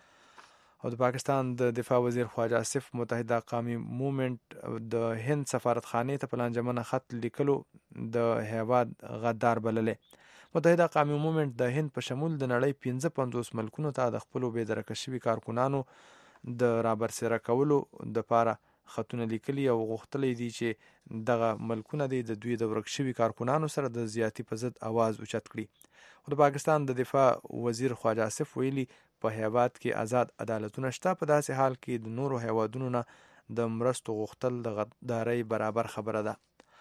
او د پاکستان د دفاع وزیر خواجه آصف متحده قومي موومنټ د هند سفارتخانې ته په لانجمنه خط لیکلو د هیواد غدار بللې. متحده قومي موومنټ د هند په شمول د نړۍ پنځه پنځوس ملکونو ته د خپلو بې درکه شوي کارکنانو د رابرسېره کولو دپاره خطونه لیکلي او غوښتلی دي چې دغه ملکونه دي د دوی د ورک شوي کارکنانو سره د زیاتی په ضد اواز اوچت کړي. او د پاکستان د دفاع وزیر خواجه آصف ویلي په هیواد کې آزاد عدالتونه شته، په داسې حال کې د نورو هیوادونو نه د مرستو غوښتل د غدارۍ برابر خبره ده.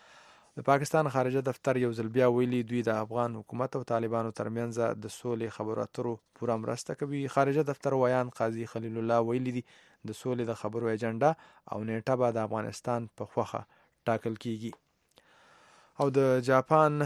د پاکستان خارجه دفتر یو ځل بیا ویلي دوی د افغان حکومت او طالبانو ترمنځ د سولې خبرو اترو پوره مرسته کوي. خارجه دفتر ویان قاضي خلیل الله ویلي دي د سولې د خبرو ایجنډا او نیټه به د افغانستان په خوخه ټاکل کیږي. او د جاپان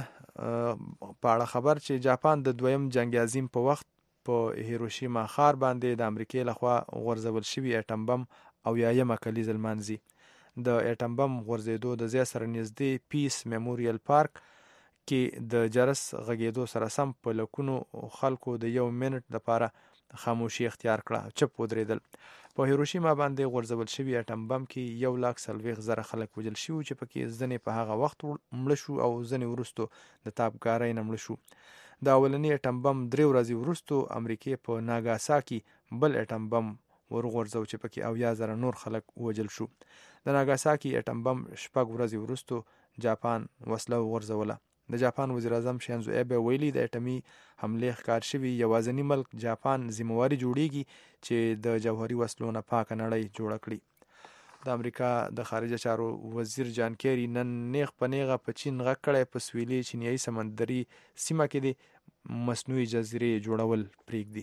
په اړه خبر چې جاپان د دویم جنگ عظیم په وخت په هیروشیما ښار باندې د امریکې لخوا غورځول شوي اټم بم او یایمه کلیزه لمانځي. د اټم بم غورځېدو د ځای سره نږدې پیس میموریل پارک کې د جرس غږېدو سره سم په لکونو خلکو د یو منټ لپاره خاموشي اختیار کړه، چپ ودرېدل. په هیروشیما باندې غورځول شوي اټم بم کې یو لاک څلوېښت زره خلک وژل شوي چې پکې ځینې په هغه وخت مړه شو او ځینې وروستو د تابکارۍ نه مړه شو. د اولني اټم بم درې ورځې وروستو امریکې په ناګاساکي بل اټم بم ورغورځو چې پکې اویا زره نور خلک وژل شو. د ناګاساکي اټم بم شپږ ورځې وروستو جاپان وسله وغورځوله. د جاپان وزیر اعظم شینزو ایبه ویلي د اټمي حملې ښکار شوي یوازینی ملک جاپان ذمہواري جوړیږي چې د جوهري وسلو نه پاکه نړۍ جوړه کړي. د امریکا د خارجه چارو وزیر جان کیری نن نیغ په نیغه په چین غږ کړی په سویلي چینایي سمندري سیمه کې د مصنوعي جزیرې جوړول پرېږدي.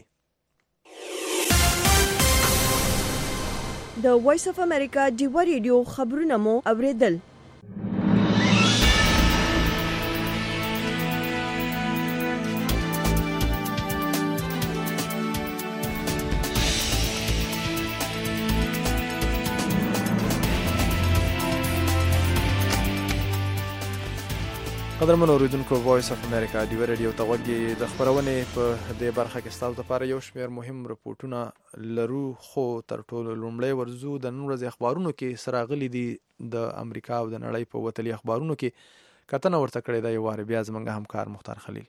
د وایس اف امریکا ډیوا ریډیو خبرونه مو اوریدل. قدرمن اوریدونکو، وایس اف امریکا ډیوا ریډیو ته غوږ د خبرونې په دې برخه کې ستاسو لپاره یو شمېر مهم رپورټونه لرو، خو تر ټولو لومړی ورځو د نن ورځې اخبارونو کې سره غلي دي د امریکا او د نړۍ په وتلي اخبارونو کې کتنه ورته کړې ده. یو وار بیا زموږ همکار مختار خلیل.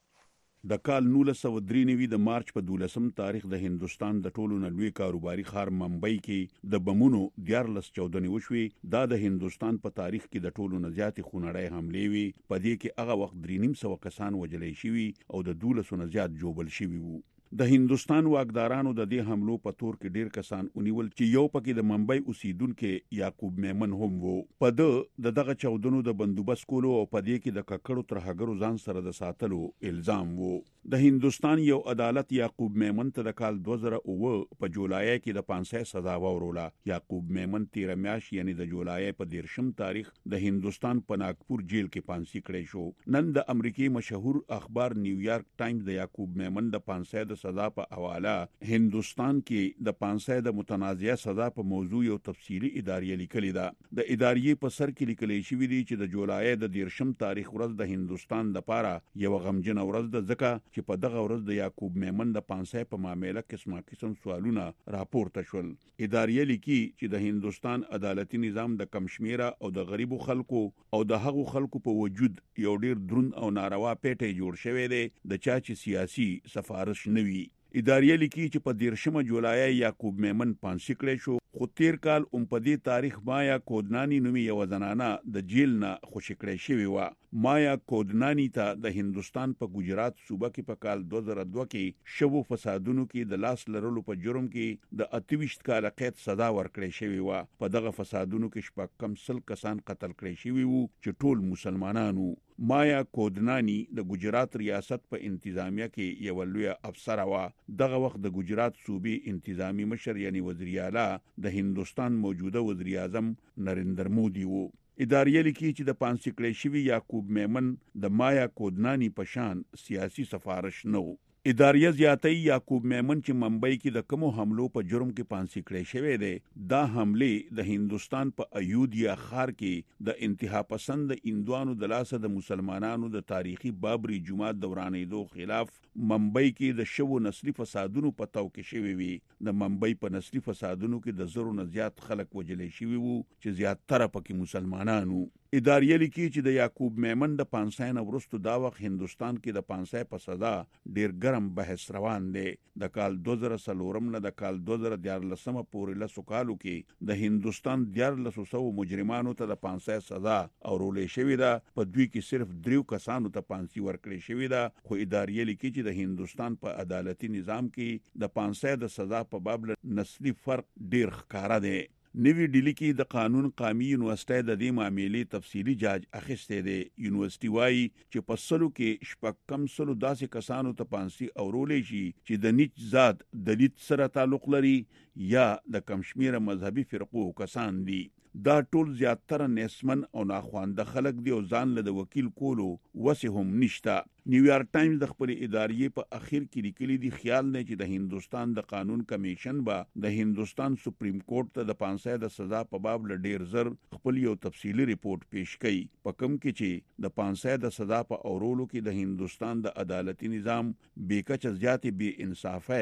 د کال نولس سوه درې نوي د مارچ په دولسم تاریخ د هندوستان د ټولو نه لوی کاروباري ښار ممبئی کې د بمونو دیارلس چاودنې وشوې. دا د هندوستان په تاریخ کې د ټولو نه زیاتې خونړۍ حملې وي. په دې کې هغه وخت درې نیم سوه کسان وژلې شوي او د دولسو نه زیات ژوبل شوي وو. د هندوستان واکدارانو د دې حملو په تور کې ډیر کسان ونیول چې یو پکې د ممبئی اوسیدونکو یعقوب میمن هم وو. په د دغه چاودنو د بندوبست کولو او په دې کې د ککړو ترهګرو ځان سره د ساتلو الزام وو. د هندوستان یو عدالت یعقوب میمن ته د کال دوه زره اووه په جولای کې د پانسۍ سزا وروړه. یعقوب میمن تیر میاشت یعنی د جولای په دیرشم تاریخ د هندوستان په ناگپور جیل کې پانسۍ کړی شو. نن د امریکای مشهور اخبار نیویارک ټایمز د یعقوب میمن د پانسۍ د سزا په حواله هندوستان کې د پانسۍ د متنازعه سزا په موضوع یو تفصیلی اداریه لیکلې ده. د اداریه په سر کې لیکل شوی دی چې د جولای د دیرشم تاریخ ورځ د هندوستان د پاره یو غمجن ورځ د ځکه چې په دغه ورځ د یعقوب میمن د پانسۍ په معاملې قسمه قسم سوالونه راپورته شول. اداریه لیکي چې د هندوستان عدالتي نظام د کم شمیره او د غریبو خلکو او د هغو خلکو په وجود یو ډیر دروند او ناروا پیټه جوړ شوی دی د چا چې سیاسي سفارش نوي. اداریه لیکي چې په دیرشمه جولای یعقوب میمن پانسۍ کړی شو، خو تیر کال ام په دې تاریخ مایا کودنانی نومي یو زنانه د جیل نه خوشی کړی شوی و. مایا کودنانی ته د هندوستان په ګجرات صوبه کې په کال دوه زره دوه کې شوو فسادونو کې د لاس لرلو په جرم کې د اتویشت کال قید سزا ورکړی شوی و. په دغه فسادونو کې شپږ کم سل کسان قتل کړی شوی وو چې ټول مسلمانانو. مایا کودنانی د ګجرات ریاست په انتظامیه کې یو لوی افسر و. دغه وخت د ګجرات صوبې انتظامی مشر یعنی وزیر اعلی د هندوستان موجوده وزیر اعظم نریندر مودي وو. اداریه لیکي چې د پانسۍ کړی شوی یعقوب میمن د مایا کودنانی په شان سیاسي سفارش نه و. اداریه زیاتې یعقوب میمن چې ممبئی کې د کومو حملو په جرم کې پانسۍ کړی شوی دی، دا حمله د هندوستان په ایودھیا ښار کې د انتها پسند هندوانو د لاسه د مسلمانانو د تاریخي بابری جومات دورانېدو خلاف ممبئی کې د شوو نسلی فسادونو په تاو کې شوی وي. د ممبئی په نسلی فسادونو کې د زرو نه زیات خلک وژلې شوي وو چې زیاتره پکې مسلمانانو. اداریه لیکي چې د یعقوب میمن د پانسۍ نه وروسته دا وخت هندوستان کې د پانسۍ په سزا ډیر ګرم بحث روان دی. د کال دوه زره څلورم نه د کال دوه زره دیارلسمه پورې لسو کالو کې د هندوستان دیارلسو سوو مجرمانو ته د پانسۍ سزا اورولې شوې ده. په دوی کې صرف دریو کسانو ته پانسۍ ورکړې شوې ده. خو اداریه لیکي چې د هندوستان په عدالتي نظام کې د پانسۍ د سزا په باب نسلی فرق ډیر ښکاره دی. نوی ډیلی کې د قانون قامی یونیورسيټي د دې معاملې تفصیلی جاج اخیسته دی. یونیورسيټي وايي چې په سلو کې شپږ کم سلو داسې کسانو ته پانسۍ اورولې شي چې د نیچ ذات دلیت سره تعلق لري یا د کم شمیره مذهبي فرقو کسان دي. دا ټول زیاتره نسمن او ناخوانده خلک دی او ځان له وکیل کولو وسه هم نشتا. نیویارک ټایمز د خپل اداریه په اخر کې لیکلي دی خیال نه چې د هندوستان د قانون کمیشن با د هندوستان سپریم کورټ ته د پانسۍ د سزا په باب ل ډیر زر خپل یو تفصیلی ریپورت پیش کړي. په کوم کې چې د پانسۍ د سزا په اورولو کې د هندوستان د عدالتي نظام بیکچ زیاتې بے انصافه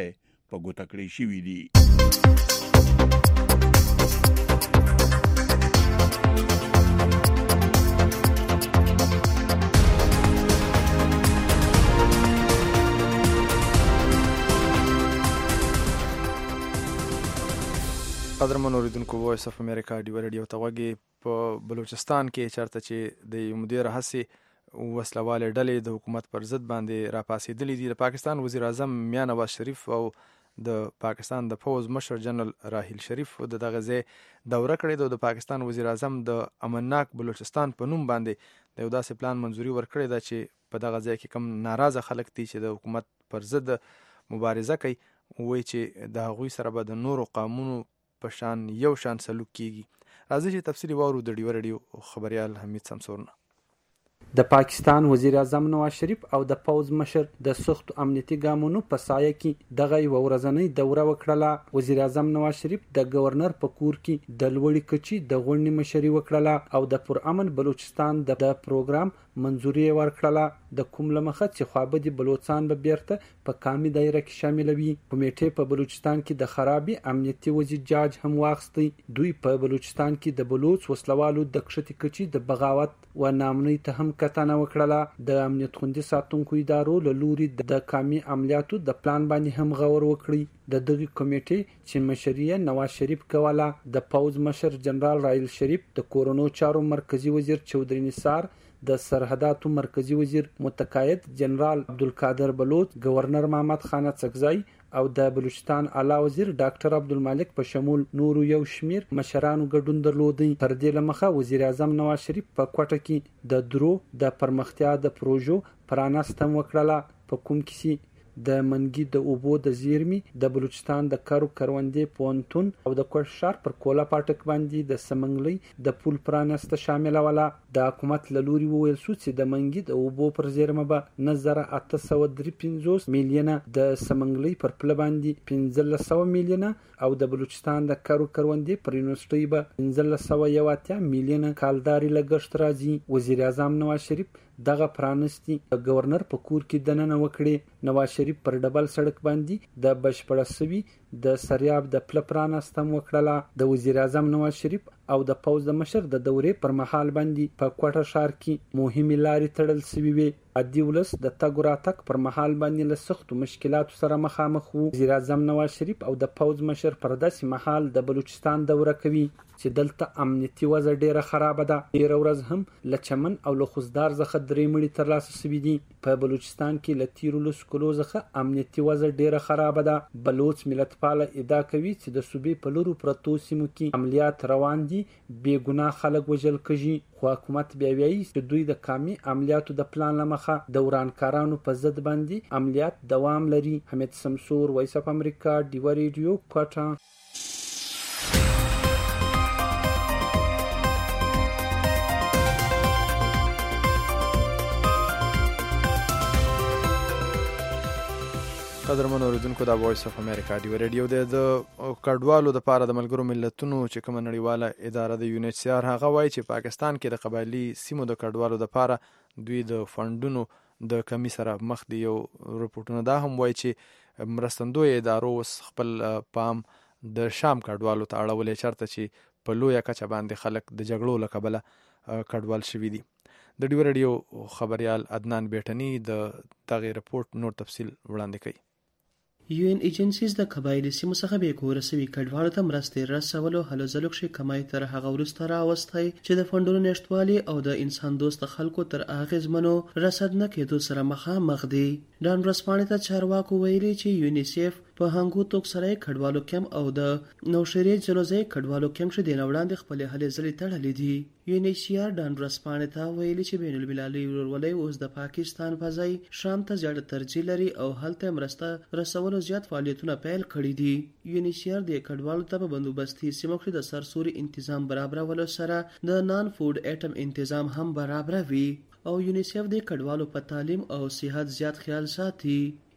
په ګوته کړی شوي دي. قدرمن اوریدونکو وایس اف امریکا ډیو ریډیو ته غوږی. په بلوچستان کې چرته چې د مدیر هڅې وسلواله ډلې د حکومت پر ضد باندې راپاسېدلې دي. د پاکستان وزیر اعظم میاں نواز شریف او د پاکستان د پوز مشر جنرال راحیل شریف د دغه ځای دوره کړې ده. د پاکستان وزیر اعظم د امنناک بلوچستان په نوم باندې د یو داسې پلان منځوري ورکړې ده چې په دغه ځای کې کم ناراضه خلک دي چې د حکومت پر ضد مبارزه کوي، وایي چې د هغوی سره به د نورو قومونو په شان یو شان سلوک کیږي. راځي چې تفصیلی واورو د ډیو ریډیو خبريال حمید سمسورنه. د پاکستان وزیر اعظم نواز شریف او د پوز مشر د سخت امنیتي ګامونو په سایه کې دغه یو ورځنۍ دوره وکړه. وزیر اعظم نواز شریف د گورنر په کور کې د لوړی کچي د غونډې مشري وکړه او د پرامن بلوچستان د پروګرام منځوري ورکړه. د کوم لمخه چې خوابدي بلوچستان به بیرته په کامي دایره کې شاملوي. کمیټې په بلوچستان کې د خرابي امنیتي وضعیت جاج هم واخستي. دوی په بلوچستان کې د بلوچ وسلوالو د کښتي کچي د بغاوت و نامنۍ ته هم کتنه وکړه. د امنیت خوندي ساتونکو ادارو له لوري د کامي عملیاتو د پلان باندې هم غور وکړي. د دغه کمیټې چې مشري نواز شریف کوله، د پوز مشر جنرال راحیل شریف، د کورونو چارو مرکزی وزیر چودري نثار، د سرحداتو مرکزی وزیر متقاعد جنرال عبدالقادر بلوچ، گورنر محمد خان اڅکزی او د بلوچستان اعلی وزیر ډاکټر عبدالمالک په شمول نورو یو شمیر مشرانو ګډون درلودي. تر دې لمخه وزیر اعظم نواز شریف په کوټه کې د درو د پرمختیا د پروژو پرانستم وکړه. په کوم کې د منګي د اوبو د زیرمي، د بلوچستان د کارو کروندې پونتون او د کوشار پر کولا پاټک باندې د سمنګلي د پول پرانسته شامل ولا. د حکومت لوري وویل شو چې د منګي د اوبو پر زیرمه به نظر اته سوه درې پنځوس میلیونه، د سمنګلي پر پل باندې پنځلس سوه میلیونه او د بلوچستان د کارو کروندې پر یونیورسيټي به پنځلس سوه یو اتیا میلیونه کالداري لګښت راځي. وزیر اعظم نواز شریف دغه پرانستی د گورنر په کور کې دننه وکړي. نواز شریف پر ډبل سړک باندې د بشپړه سوي د سریاب د پل پرانستم وکړه. د وزیر اعظم نواز شریف او د پوز د مشر د دورې پر مهال باندې په کوټه شهر کې مهمه لارې تړل شوې وي. عادي ولس د تګ راتګ پر مهال باندې له سختو مشکلاتو سره مخامخ وو. وزیر اعظم نواز شریف او د پوز مشر پر داسې مهال د بلوچستان دوره کوي چې دلته امنیتي وضع ډیره خراب ده. ډیره ورځ هم له چمن او له خوزدار څخه درې مړي ترلاسه شوي دي. په بلوچستان کې له تیرو لسو کلو څخه امنیتي وضع ډیره خراب ده. بلوچ ملتپاله ادعا کوي چې د صوبې په لورو پرتو سیمو کې عملیات روان دي، بې ګناه خلک وژل کېږي. خو حکومت بیا وایي چې دوی د کامي عملیاتو د پلان لمخه د ورانکارانو په ضد باندې عملیات دوام لري. حمید سمسور، وایس اف امریکا، ډیو ریډیو، کوټه. قدرمن اوریدونکو د وایس اف امریکا ډیو ریډیو د کډوالو د پاره د ملګرو ملتونو چې کوم نړیواله اداره د یو ان ایچ سی آر هغه وایي چې پاکستان کې د قبایلی سیمو د کډوالو د پاره دوی د فندونو د کمی سره مخ دي. یو رپورټونه دا هم وایي چې مرستندوی ادارو وس خپل پام د شام کډوالو ته اړولې چرته چې په لویه کچه باندې خلک د جګړو له کبله کډوال شوي دي. د ډیو ریډیو خبريال عدنان بیٹنی د دغه رپورټ نور تفصیل وړاندې کوي. یو ان ایجنسیز د قبایلی سیمو څخه به کور سوي کډوالو ته مرستې رسولو هلو ځلو کې کمای تر هغه وروسته راوستي چې د فندونو نشټوالي او د انسان دوست خلکو تر اغیزمنو رسد نه کېدو سره مخامخ دي. ډان رسپانې ته چارواکو ویلي چې یونیسیف په هنګو توک سره کډوالو کم او د نوشری جلوزي کډوالو کم شه دین وړاندې خپل هلې ځلې تړلې دي. یو ان ایچ سی آر ډان رسپانې ته ویلي چې بین المللي ورولې اوس د پاکستان په ځای شام ته ځړ ترجیح لري او هلته مرسته رسولو زیات فعالیتونه پیل کړي دي. یو ان ایچ سی آر د کډوالو ته په بندوبستي سیمو کې د سرسوري تنظیم برابرولو سره د نان فود ایټم تنظیم هم برابروي او یونیسیف د کډوالو په تعلیم او صحت زیات خیال ساتي.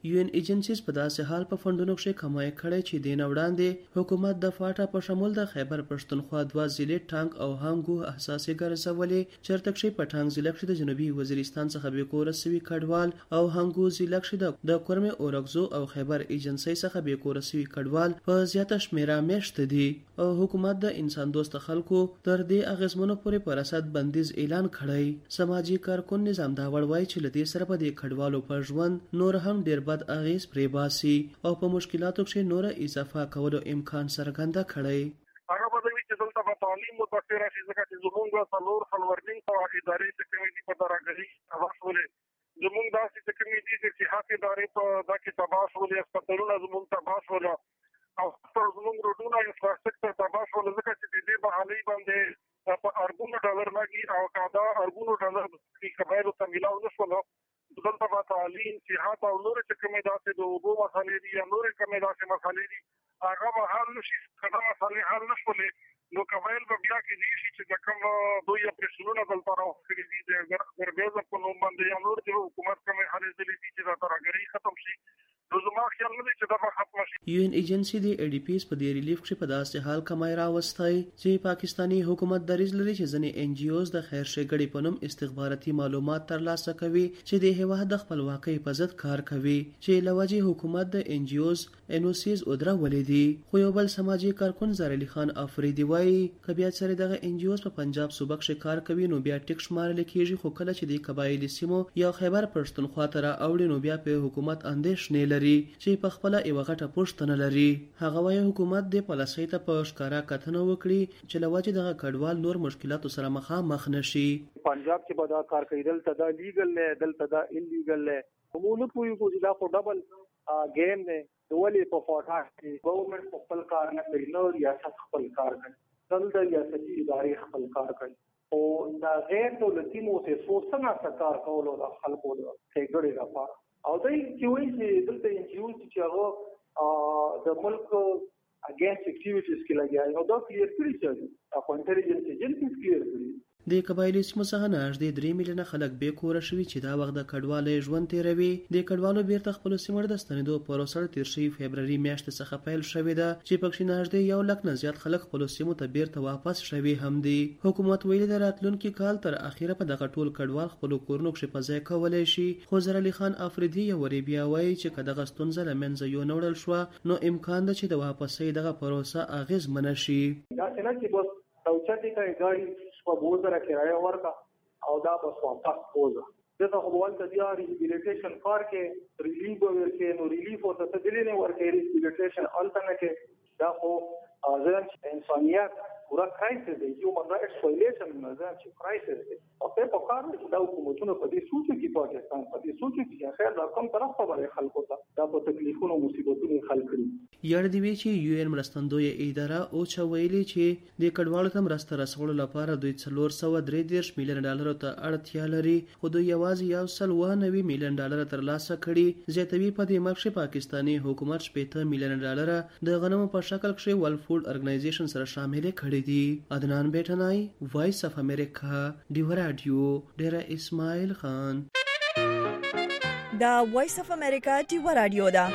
یو ان ایجنسیز په داسې حال په فندونو کې کمای کړي چې د نوړاندې حکومت د فاټا په شمول د خیبر پښتونخوا دوا ضلع ټانک او هانګو اساسي ګرځولې چرته کې په ټانک ضلع کې د جنوبي وزیرستان څخه به کور سوي کډوال او هانګو ضلع کې د کورمه اورګزو او خیبر ایجنسی څخه به کور سوي کډوال په زیاته شمیره مشت دي او حکومت د انسان دوست خلکو تر دې اغیزمنو پورې پرسد بندیز اعلان کړی. سماجی کارکون نظام دا وړوي چې لدې سره په دې کډوالو په ژوند نور هم ډیر بد اغیز پرې باسي او په مشکلاتو کې نور اضافه کولو امکان څرګنده کړی. هغه به وی چې دلته په تعلیم متاثر شي ځکه چې زمونږ څلور خلورنین او ادارې چې کومې دي په درغلي اوسولې زمونږ داسې چې کومې دي چې حق ادارې په دغه تباشولې هسپتالونه زمونږ تباشوله او تر زمونږ روډونه انفراستراکچر تباشوله ځکه چې دې په حالي باندې په ارګونو ډالر لګي او کادا ارګونو ډالر کې کبایرو ته ملاو نشول. دلته په تعلیم صحت او نور چې کومې داسې د اوبو مسالې دي یا نور کومې داسې مسالې دي هغه به حل نشي کله مسالې حل نشولې نو کبایل به بیا کې دي چې د کوم دوی اپریشنونه دلته راوخلي دي د ګربېز په نوم باندې یا نور د حکومت کومې حل دي چې دا ترګری ختم شي. یو ان ایجنسی د ای ډی پیز په دې ریلیف کې په داسې حال کمای راوستای چې پاکستانی حکومت دریځ لري چې ځنې ان جی اوز د خیر ښېګړې په نوم استخباراتي معلومات ترلاسه کوي چې د هیواد د خپلواکۍ په ضد کار کوي چې لوجه حکومت د ان جی اوز ان او سیز ادرا ولې خو یو بل سماجی کارکون زهر علي خان افریدي وایي کبیا سره دغه ان جی اوز په پنجاب صوبه کې کار کوي نو بیا ټیک شمار لیکيږي خو کله چې د قبایلی سیمو یا خیبر پښتونخوا ته راوړي نو بیا په حکومت اندیشنې لري چې په خپل یو غټه پوښتنه لري. هغه وايي حکومت د پالیسۍ ته په ښکارا کتنه وکړي چې لوجه دغه کډوال نور مشکلاتو سره مخامخ نشي. پنجاب کې به دا کار کوي دلته دا لیګل نه دلته دا انلیګل نه کومونه پوي کو دا خو ډبل گیم نه ولې په فاټا کې ګورنمنت خپل کار نه کوي نو ریاست خپل کار کوي دلته ریاستي ادارې خپل کار کوي او دا غیر دولتي مؤسسو څنګه کار کولو د خلکو د ښېګړې لپاره او دا چې وایي چې دلته ان جی اوز چې هغه د ملک اگینست اکټیویټیز کې لګیا او دا کلیر کړی چې اپو انټيليجنس ایجنسیز کلیر کړی. د قبایلی سیمو څخه نږدې درې میلیونه خلک بې کوره شوي چې دا وخت د کډوالۍ ژوند تیروي. د کډوالو بیرته خپلو سیمو ته د ستنېدو پروسه تیر شوي فبروري میاشتې څخه پیل شوې ده چې پکې نږدې یو لک نه زیات خلک خپلو سیمو ته بیرته واپس شوي هم دي. حکومت ویلي د راتلونکي کال تر اخیره په دغه ټول کډوال خپلو کورونو کې په ځای کولی شي خو زهر علي خان افریدي یو وری بیا وایي چې که دغه ستونزه له منځه یو نه وړل شوه نو امکان ده چې د واپسۍ دغه پروسه اغېزمنه شي. داسې نه چې بس توچتې کوي ګاډي په بوزره کرایه ورکا او دا بس واپس کوزه دغه خپل د دې ریهابیلیټیشن کار کې ریلیف ورکې نو ریلیف او تدلیل نه ورکې ریهابیلیټیشن الټنه کې دا خو ځان انسانيت پورا کرایسس دی هیومن رائټس وایلیشن نه ځان چې کرایسس دی او په کار کې دا حکومتونه په دې سوچ کې پاکستان په دې سوچ کې خیر دا کوم طرف ته باندې خلکو ته دا په تکلیفونو مصیبتونو خلک کړي. یاد دی وی چې یو ان مرستندوی اداره او چا ویلي چې د کډوالو ته مرسته رسولو لپاره دوی څلور سوه درې دېرش میلیون ډالر ته اړتیا لري خو دوی یوازې یو سل اوه نوي میلیون ډالر ترلاسه کړي. زیاتوي په دې مخ پاکستاني حکومت شپږ میلیون ډالر د غنمو په شکل کې ورلد فود ارګنایزیشن سره شامل کړي دي. عدنان بیٹنائی وائس اف امریکا ډیو رادیو ډیره اسماعیل خان. دا وائس اف امریکا ډیو رادیو دا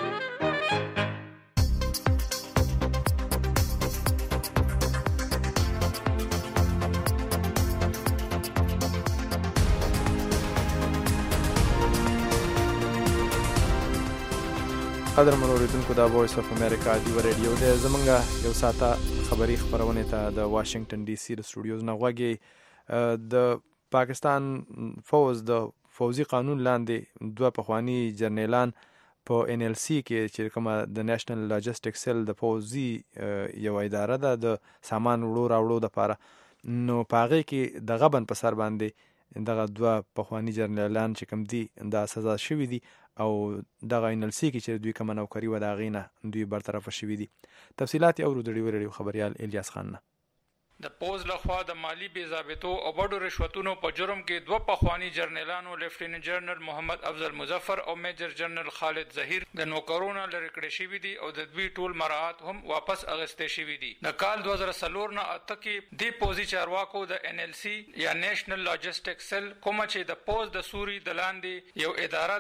قدر منوریدونکو دا وایس اف امریکا ډیو رادیو د زمونږ یو ساته خبری خبرونه ته د واشنگټن ډي سي د سټوډیوز نه غوږی. د پاکستان فوز د فوزي قانون لاندې دوه پخوانی جرنیلان په ان ال سی کې چې کومه د نېشنل لاجستیک سیل د فوزي یو اداره ده د سامان وړو راوړو لپاره نو پاغه کې د غبن په سر باندې دغه دوه پخوانی جرنیلان چې کوم دي دا سزا شوی دي او دغه ان ال سی کې چې دوی کوم نوکری و دا غینه دوی برطرف شوی دي. تفصيلات اورو د ډیو ریډیو خبريال الیاس خان نه. د پوز لخوا د مالی بې ضابطو او بډو رشوتونو په جرم کې دوه پخوانی جرنیلانو لیفټیننټ جنرال محمد افضل مظفر او میجر جنرال خالد ظهیر د نوکرونو لری کړی شوی دي او د دوی ټول مراعات هم واپس اغستې شوی دي. د کال دوه زره څلور نه اته کې د پوزي چارواکو د ان ال سی یا نېشنل لاجستیک سیل کوم چې د پوز د سوري د لاندې یو اداره ده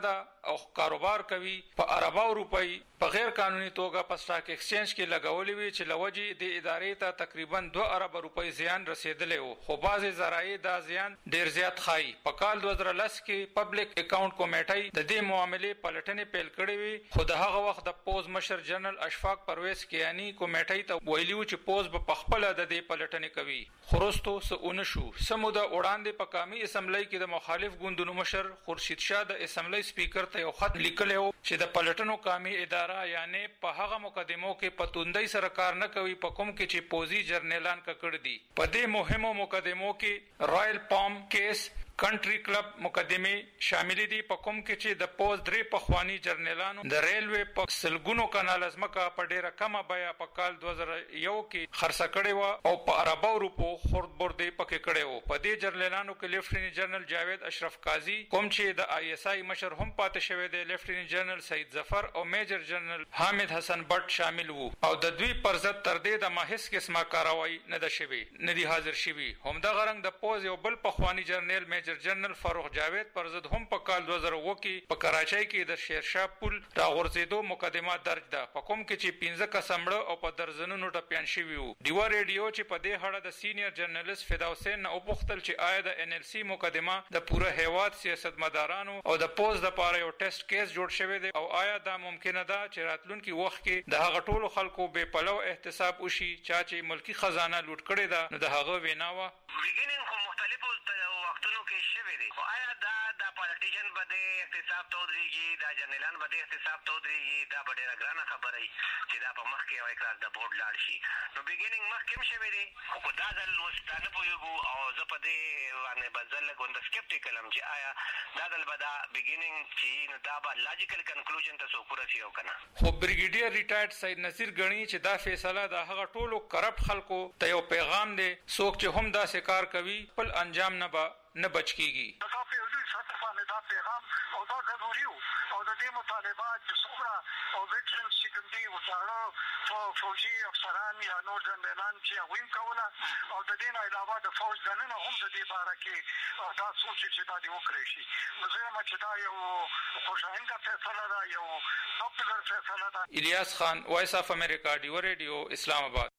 او کاروبار کوي په عربو روپۍ په غیر قانوني توګه په سټاک ایکسچینج کې لګولې وي چې لوجې د ادارې ته تقریبا دوه ارب روپۍ زیان رسیدلی وو، خو بعضې ذرایع دا زیان ډیر زیات ښایي. په کال دوه زره لس کې پبلک اکاونټ کمیټۍ د دې معاملې پلټنې پیل کړې وي، خو د هغه وخت د پوز مشر جنرال اشفاق پرویز کیانی کمیټۍ ته ویلي و چې پوز به پخپله د دې پلټنې کوي. خو وروستو څه ونه شو. څه موده وړاندې په قامي اسمبلی کې د مخالف ګوندونو مشر خورشید شاه د اسمبلی سپیکر ته یو خط لیکلی و چې د پلټنو قامي اداره یعنی په هغه مقدمو کې په توندۍ سره کار نه کوي په کوم کې چې پوزي جرنیلان ککړ دي. په دې مهمو مقدمو کې رائل پام کیس، کنټری کلب مقدمه شامل دي په کوم کې چې د پوز درې پخوانی جرنیلانو د ریلوې په سلګونو کانال ازمکه په ډیره کمه بیا په کال دوه زره یو کې خرڅ کړي و او په عربو روپو خورد بردي پکې کړي و. په دې جرنیلانو کې لیفټیننټ جنرال جاوید اشرف قاضي کوم چې د آی اس آی مشر هم پاتې شوی دی، لیفټیننټ جنرال سعید ظفر او میجر جنرال حامد حسن بټ شامل وو او د دوی پر ضد تر دې د ماهیس قسمه کاروایی نه ده شوی نه دي حاضر شوی. همدغه رنګ د پوز یو بل پخوانی جرنیل میجر جنرال فاروق جاوید پر ضد هم په کال دوه زره اوه کې په کراچۍ کې د شیرشاه پل راغورځېدو مقدمه درج ده په کوم کې چې پنځه کسه مړه او په درځنونو ټپیان شوي وو. ډیوا ریډیو چې په دې اړه د سینیئر جرنالیست فدا حسین نه وپوښتل چې آیا د ان ال سي مقدمه د پوره هیواد سیاستمدارانو او د پوز دپاره یو ټیسټ کیس جوړ شوی دی او آیا دا ممکنه ده چې راتلونکي وخت کې د هغه ټولو خلکو بې پلو احتساب وشي چا چې ملکي خزانه لوټ کړې ده. نو د هغه وینا وه وختونو کې شوی دی، خو آیا دا د پالیټیشن به د احتساب ته ودرېږي، دا جرنیلان به د احتساب ته ودرېږي؟ دا به ډېره ګرانه خبره وي چې دا په مخکې یو اکراس د بورډ لاړ شي. نو بګیننګ مخکې هم شوی دی، خو دا ځل اوس دا نه پوهېږو او زه په دې باندې به زه لږ ونده سکپټیکل یم چې آیا دا ځل به دا بګیننګ چې نو دا به لاجیکل کنکلوژن ته څوک ورسي او که نه. خو بریګیډیر ریټایرډ سید نصیر ګڼي چې دا فیصله د هغه ټولو کرپټ خلکو ته یو پیغام دی، څوک چې هم داسې کار کوي خپل انجام نه به نه بچ کیږي. دا په سطح باندې دا پیغام او دا ضروري و او د دې مطالبات چې څومره او ویټرنز چې کوم دي وزاره فوجي افسران یا نور جنرالان چې هغوی هم کوله او د دې نه علاوه د فوج دننه هم د دې باره کې دا سوچ چې دا دې وکړی شي. نو زه یم چې دا یو خوشاینده فیصله ده، یو پاپولر فیصله ده. الیاس خان، وایس آف امریکا، ډیوا ریډیو، اسلام آباد.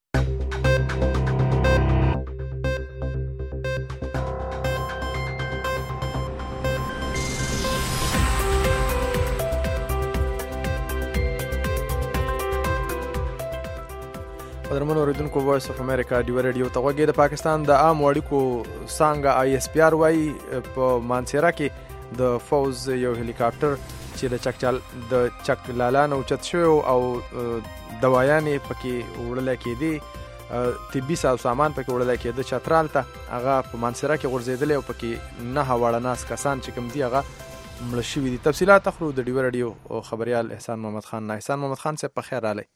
قدرمنو اوریدونکو، وایس اف امریکا ډیوا ریډیو ته غوږی. د پاکستان د عام اړیکو څانګه آی اس پی آر وایي په مانسیرا کې د فوز یو هلیکاپټر چې د چکچال د چکلالان اوچت شوی او دوایانې پکې وړلی کېدې، طبي ساز سامان پکې وړلی کېده چترال ته، هغه په مانسیرا کې غورځېدلی او پکې نهه واړه ناست کسان چې کوم دي هغه مړه شوي دي. تفصیلات اخلو د ډیوا ریډیو خبریال احسان محمد خان نه. احسان محمد خان صاحب په خیر راغلی.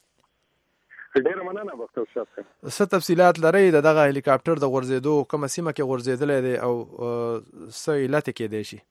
ډېر مننه وخت شته. څه تفصیلات لرئ د دغه هلیکاپټر د غورځېدو، کومه سیمه کې غورځېدلی دی او څه علت یې کېدی شي؟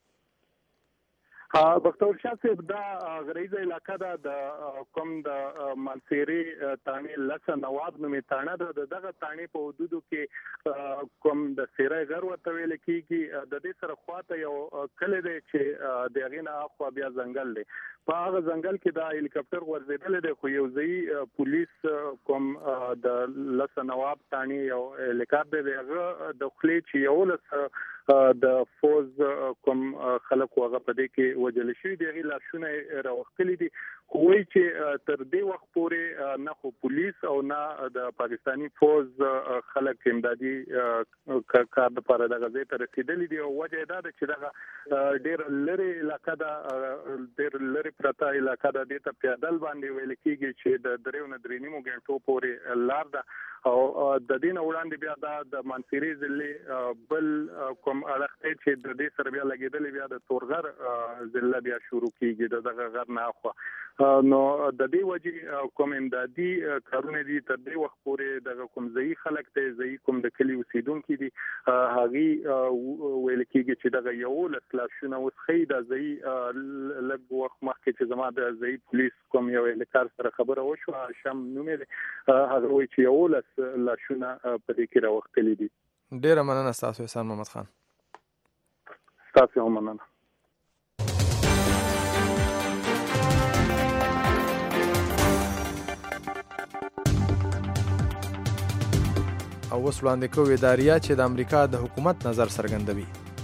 بختور شاه صاحب دا غریزه علاقه ده د کوم د مانسیري تانې لسه نواب نومې تانه ده. د دغه تانې په حدودو کې کوم د سیری غر ورته ویل کېږي، د دې سره خواته یو کلی دی چې د هغې نه اخوا بیا ځنګل دی. په هغه ځنګل کې دا هلیکاپټر غورځېدلی دی، خو یو ځایي پولیس کوم د لسه نواب تانې یو هلیکاپټر دی، هغه د خولې چې یولس د فوز کوم خلکو هغه په دې کې وجل شوي دي، هغې لاشونه راوختلي دي. خو وایي چې تر دې وخت پورې نه خو پولیس او نه د پاکستاني فوز خلک امدادي کار دپاره دغه ځای ته رسېدلي دي. او وجه یې دا ده چې دغه ډېره لرې علاقه ده، ډېر لرې پرته علاقه ده، دې ته پیادل باندې ویل کېږي چې د دریو نه درې نیمو ګنټو پورې لار ده. او د دې نه وړاندې بیا دا د مانسیري ضلع بل کوم اړخ دی چې د دې سره بیا لګېدلې بیا د تورغر ضلع بیا شروع کېږي د دغه غر نه اخوا. نو د دې وجې کوم امدادي کارونه دي تر دې وخت پورې دغه کوم ځایي خلک دی، ځایي کوم د کلي اوسېدونکي دي، هغې ویل کېږي چې دغه یولس لاشونه اوس ښیي. دا ځایي لږ وخت مخکې چې زما د ځایي پولیس کوم یو اهلکار سره خبره وشوه، شم نوم یې دی، هغه وایي چې یولس لاشونه په دې کې راوختلي دي. ډېره مننه ستاسو احسان محمد خان. ستاسو هم مننه. او اوس وړاندې کوو اداریه چې د امریکا د حکومت نظر څرګندوي.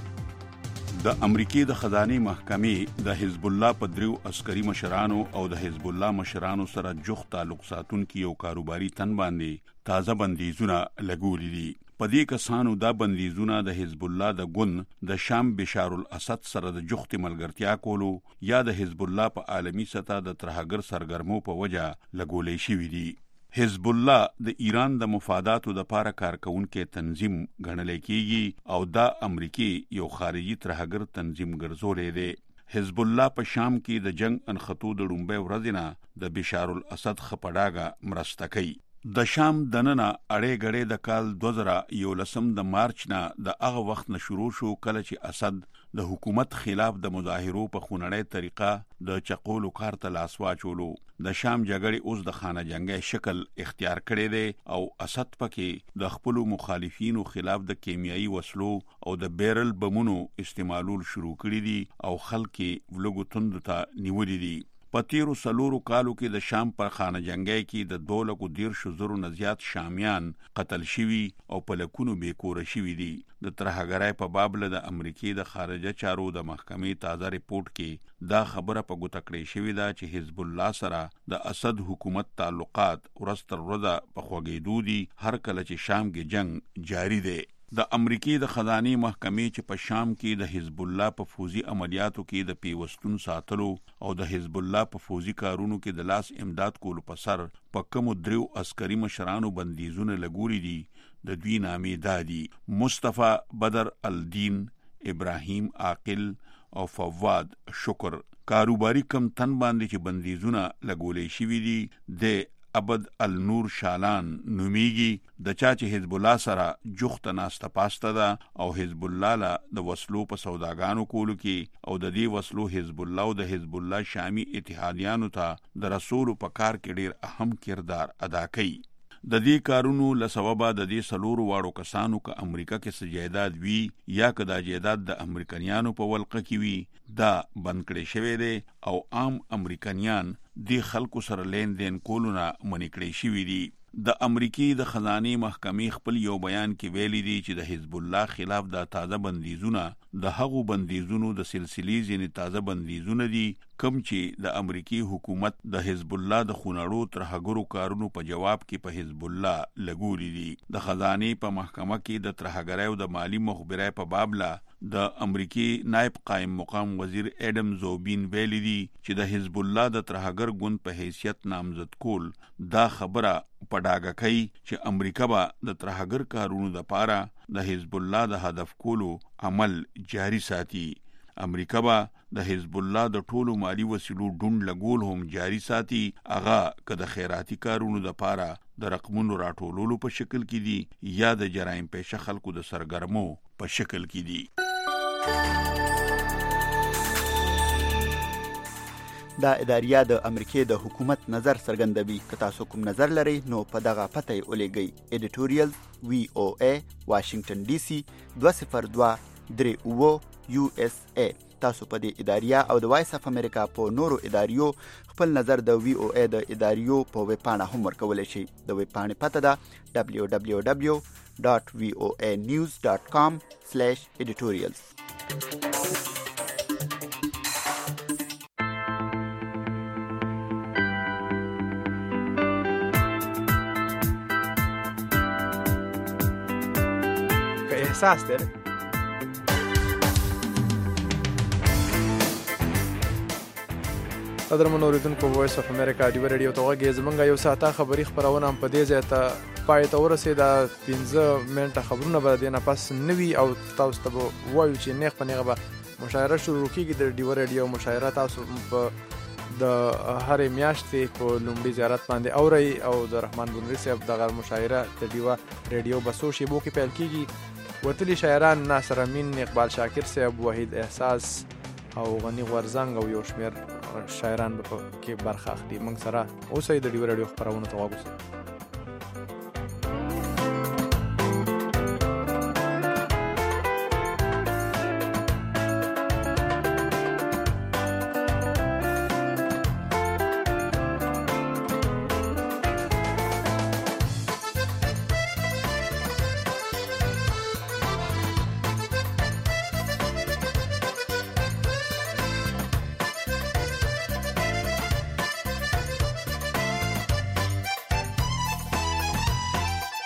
د امریکای د خزانه محکمې د حزب الله په دریو عسکري مشرانو او د حزب الله مشرانو سره جوخت تعلق ساتونکو یو کاروباري تن باندې تازه بندیزونه لګولې دي. په دې کسانو دا بندیزونه د حزب الله د ګوند د شام بشار الاسد سره د جوخت ملګرتیا کولو یا د حزب الله په عالمی سطح د ترهګر سرګرمو په وجه لګولې شوې دي. حزب الله د ایران د مفاداتو د پاره کارکونکو تنظیم ګڼل کېږي او دا امریکای یو خارجي ترهګر تنظیم ګرځولې دی. حزب الله په شام کې د جنگ انخطو د ډومبه ورځنه د بشار الاسد خپړاګه مرسته کوي. د شام دننه اړې غړې د کال دوه زره یولسم د مارچ نه د هغه وخت نه شروع شو کله چې اسد د حکومت خلاف د مظاهرو په خونړۍ طریقه د چقولو کار ته لاس واچولو. د شام جګړې اوس د خانه جنگي شکل اختیار کړی دی او اسد پکې د خپل مخالفینو خلاف د کیمیاوي وسلو او د بیرل بمونو استعمالول شروع کړی دي او خلک ولګو توند ته نیولې دي. په تیرو سلورو کالو کې د شام پر خانه جنگي کې د دولکو دیر شزرو نزيات شامیان قتل شوي او په لکونو بیکوره شوي دي. د ترهګرۍ په باب له د امریکای د خارجه چارو د محکمې تازه ریپورت کې دا خبره په ګوته کړې شوې ده چې حزب الله سره د اسد حکومت تعلقات ورځ تر ورځې په خوږېدو دي هر کله چې شام کې جنگ جاری دی. د امریکای د خزانه محکمې چې په شام کې د حزب الله په فوزي عملیاتو کې د پیوستون ساتلو او د حزب الله په فوزي کارونو کې د لاس امداد کولو په سر په کوم دریو عسکري مشرانو بندیزونه لګولې دي. د دوی نامې دادي مصطفی بدر الدین، ابراهیم عاقل او فواد شکر. کاروباري کم تن باندې چې بندیزونه لګولې شوي دي د عبد النور شالان نومیږي. د چا چې حزب الله سره جوخت ناسته پاسته ده او حزب الله له د وسلو په سوداګانو کولو کې او د دې وسلو حزب الله او د حزب الله شامی اتحادیانو ته د رسول په کار کې ډیر اهم کردار ادا کوي. د دې کارونو لسببه د دې سلور واړو کسانو که امریکا کې سجیداد وی یا که دا جیداد د امریکایانو په ولقه کې وی دا بند کړي شوی دی او عام امریکایان د خلکو سره لین دین کولونه منې کړي شوی دي. د امریکای د خزانه محکمې خپل یو بیان کې ویلي دي چې د حزب الله خلاف د تازه بندیزونه د هغو بندیزونو د سلسلې ځینې تازه بندیزونه دي کوم چې د امریکای حکومت د حزب الله د خونړو ترهګرو کارونو په جواب کې په حزب الله لګولي دي. د خزانه په محکمه کې د ترهګرۍ او د مالی مخبرۍ په باب لا د امریکای نائب قائم مقام وزیر اډم زوبین ویلي دي چې د حزب الله د ترهګر ګوند په حیثیت نامزد کول دا خبره پډاګه کوي چې امریکا به د ترهګر کارونو د پاره د حزب الله د هدف کولو عمل جاری ساتي. امریکا به د حزب الله د ټولو مالی وسیلو ډوند لګول هم جاری ساتي. اغا که د خیراتي کارونو د پاره د رقمونو راټولولو په شکل کې دي یا د جرایم پیشه خلکو د سرګرمو په شکل کې دي. دا اداریه د امریکای د حکومت نظر څرګندوي. که تاسو کوم نظر لرئ نو په دغه پته یې ولېږئ. ایډیټوریال وی او ای واشنگټن ډي سي دوه صفر دوه درې اوه یو اس ای. تاسو په دې اداریه او د وایس اف امریکا په نورو اداریو خپل نظر د وی او ای د اداریو په ویب پاڼه هم ورکولی شئ. د ویب پاڼې پته ده دبلیو دبلیو دبلیو ډاټ وی او ای نیوز ډاټ کام سلیش ایډیټوریالز. احساس دی قدرمن اوریدونکو وایس اف امریکا ډیو رادیو ته غږی زمونږ یو ساعته خبری خبرونه هم په دې ځای ته پای ته ورسېده. پنځه منټه خبرونه به د نه پس نوي او تاسو ته وایو چې نیغ په نیغه به مشاعره شروع کیږي. د ډیو رادیو مشاعره تاسو په د هرې میاشتې په لومړي زیارت باندې اورئ او د رحمان بنوري صاحب دغه مشاعره د ډیو رادیو په څو شیبو کې پیل کیږي. وتلي شاعران ناصر امین، اقبال شاکر صاحب، وحید احساس او غنی غورزنګ او یو شمېر شاعران به کې برخه اخلي. موږ سره اوسئ د ډیو رادیو خپرونو ته غوږ اوسئ.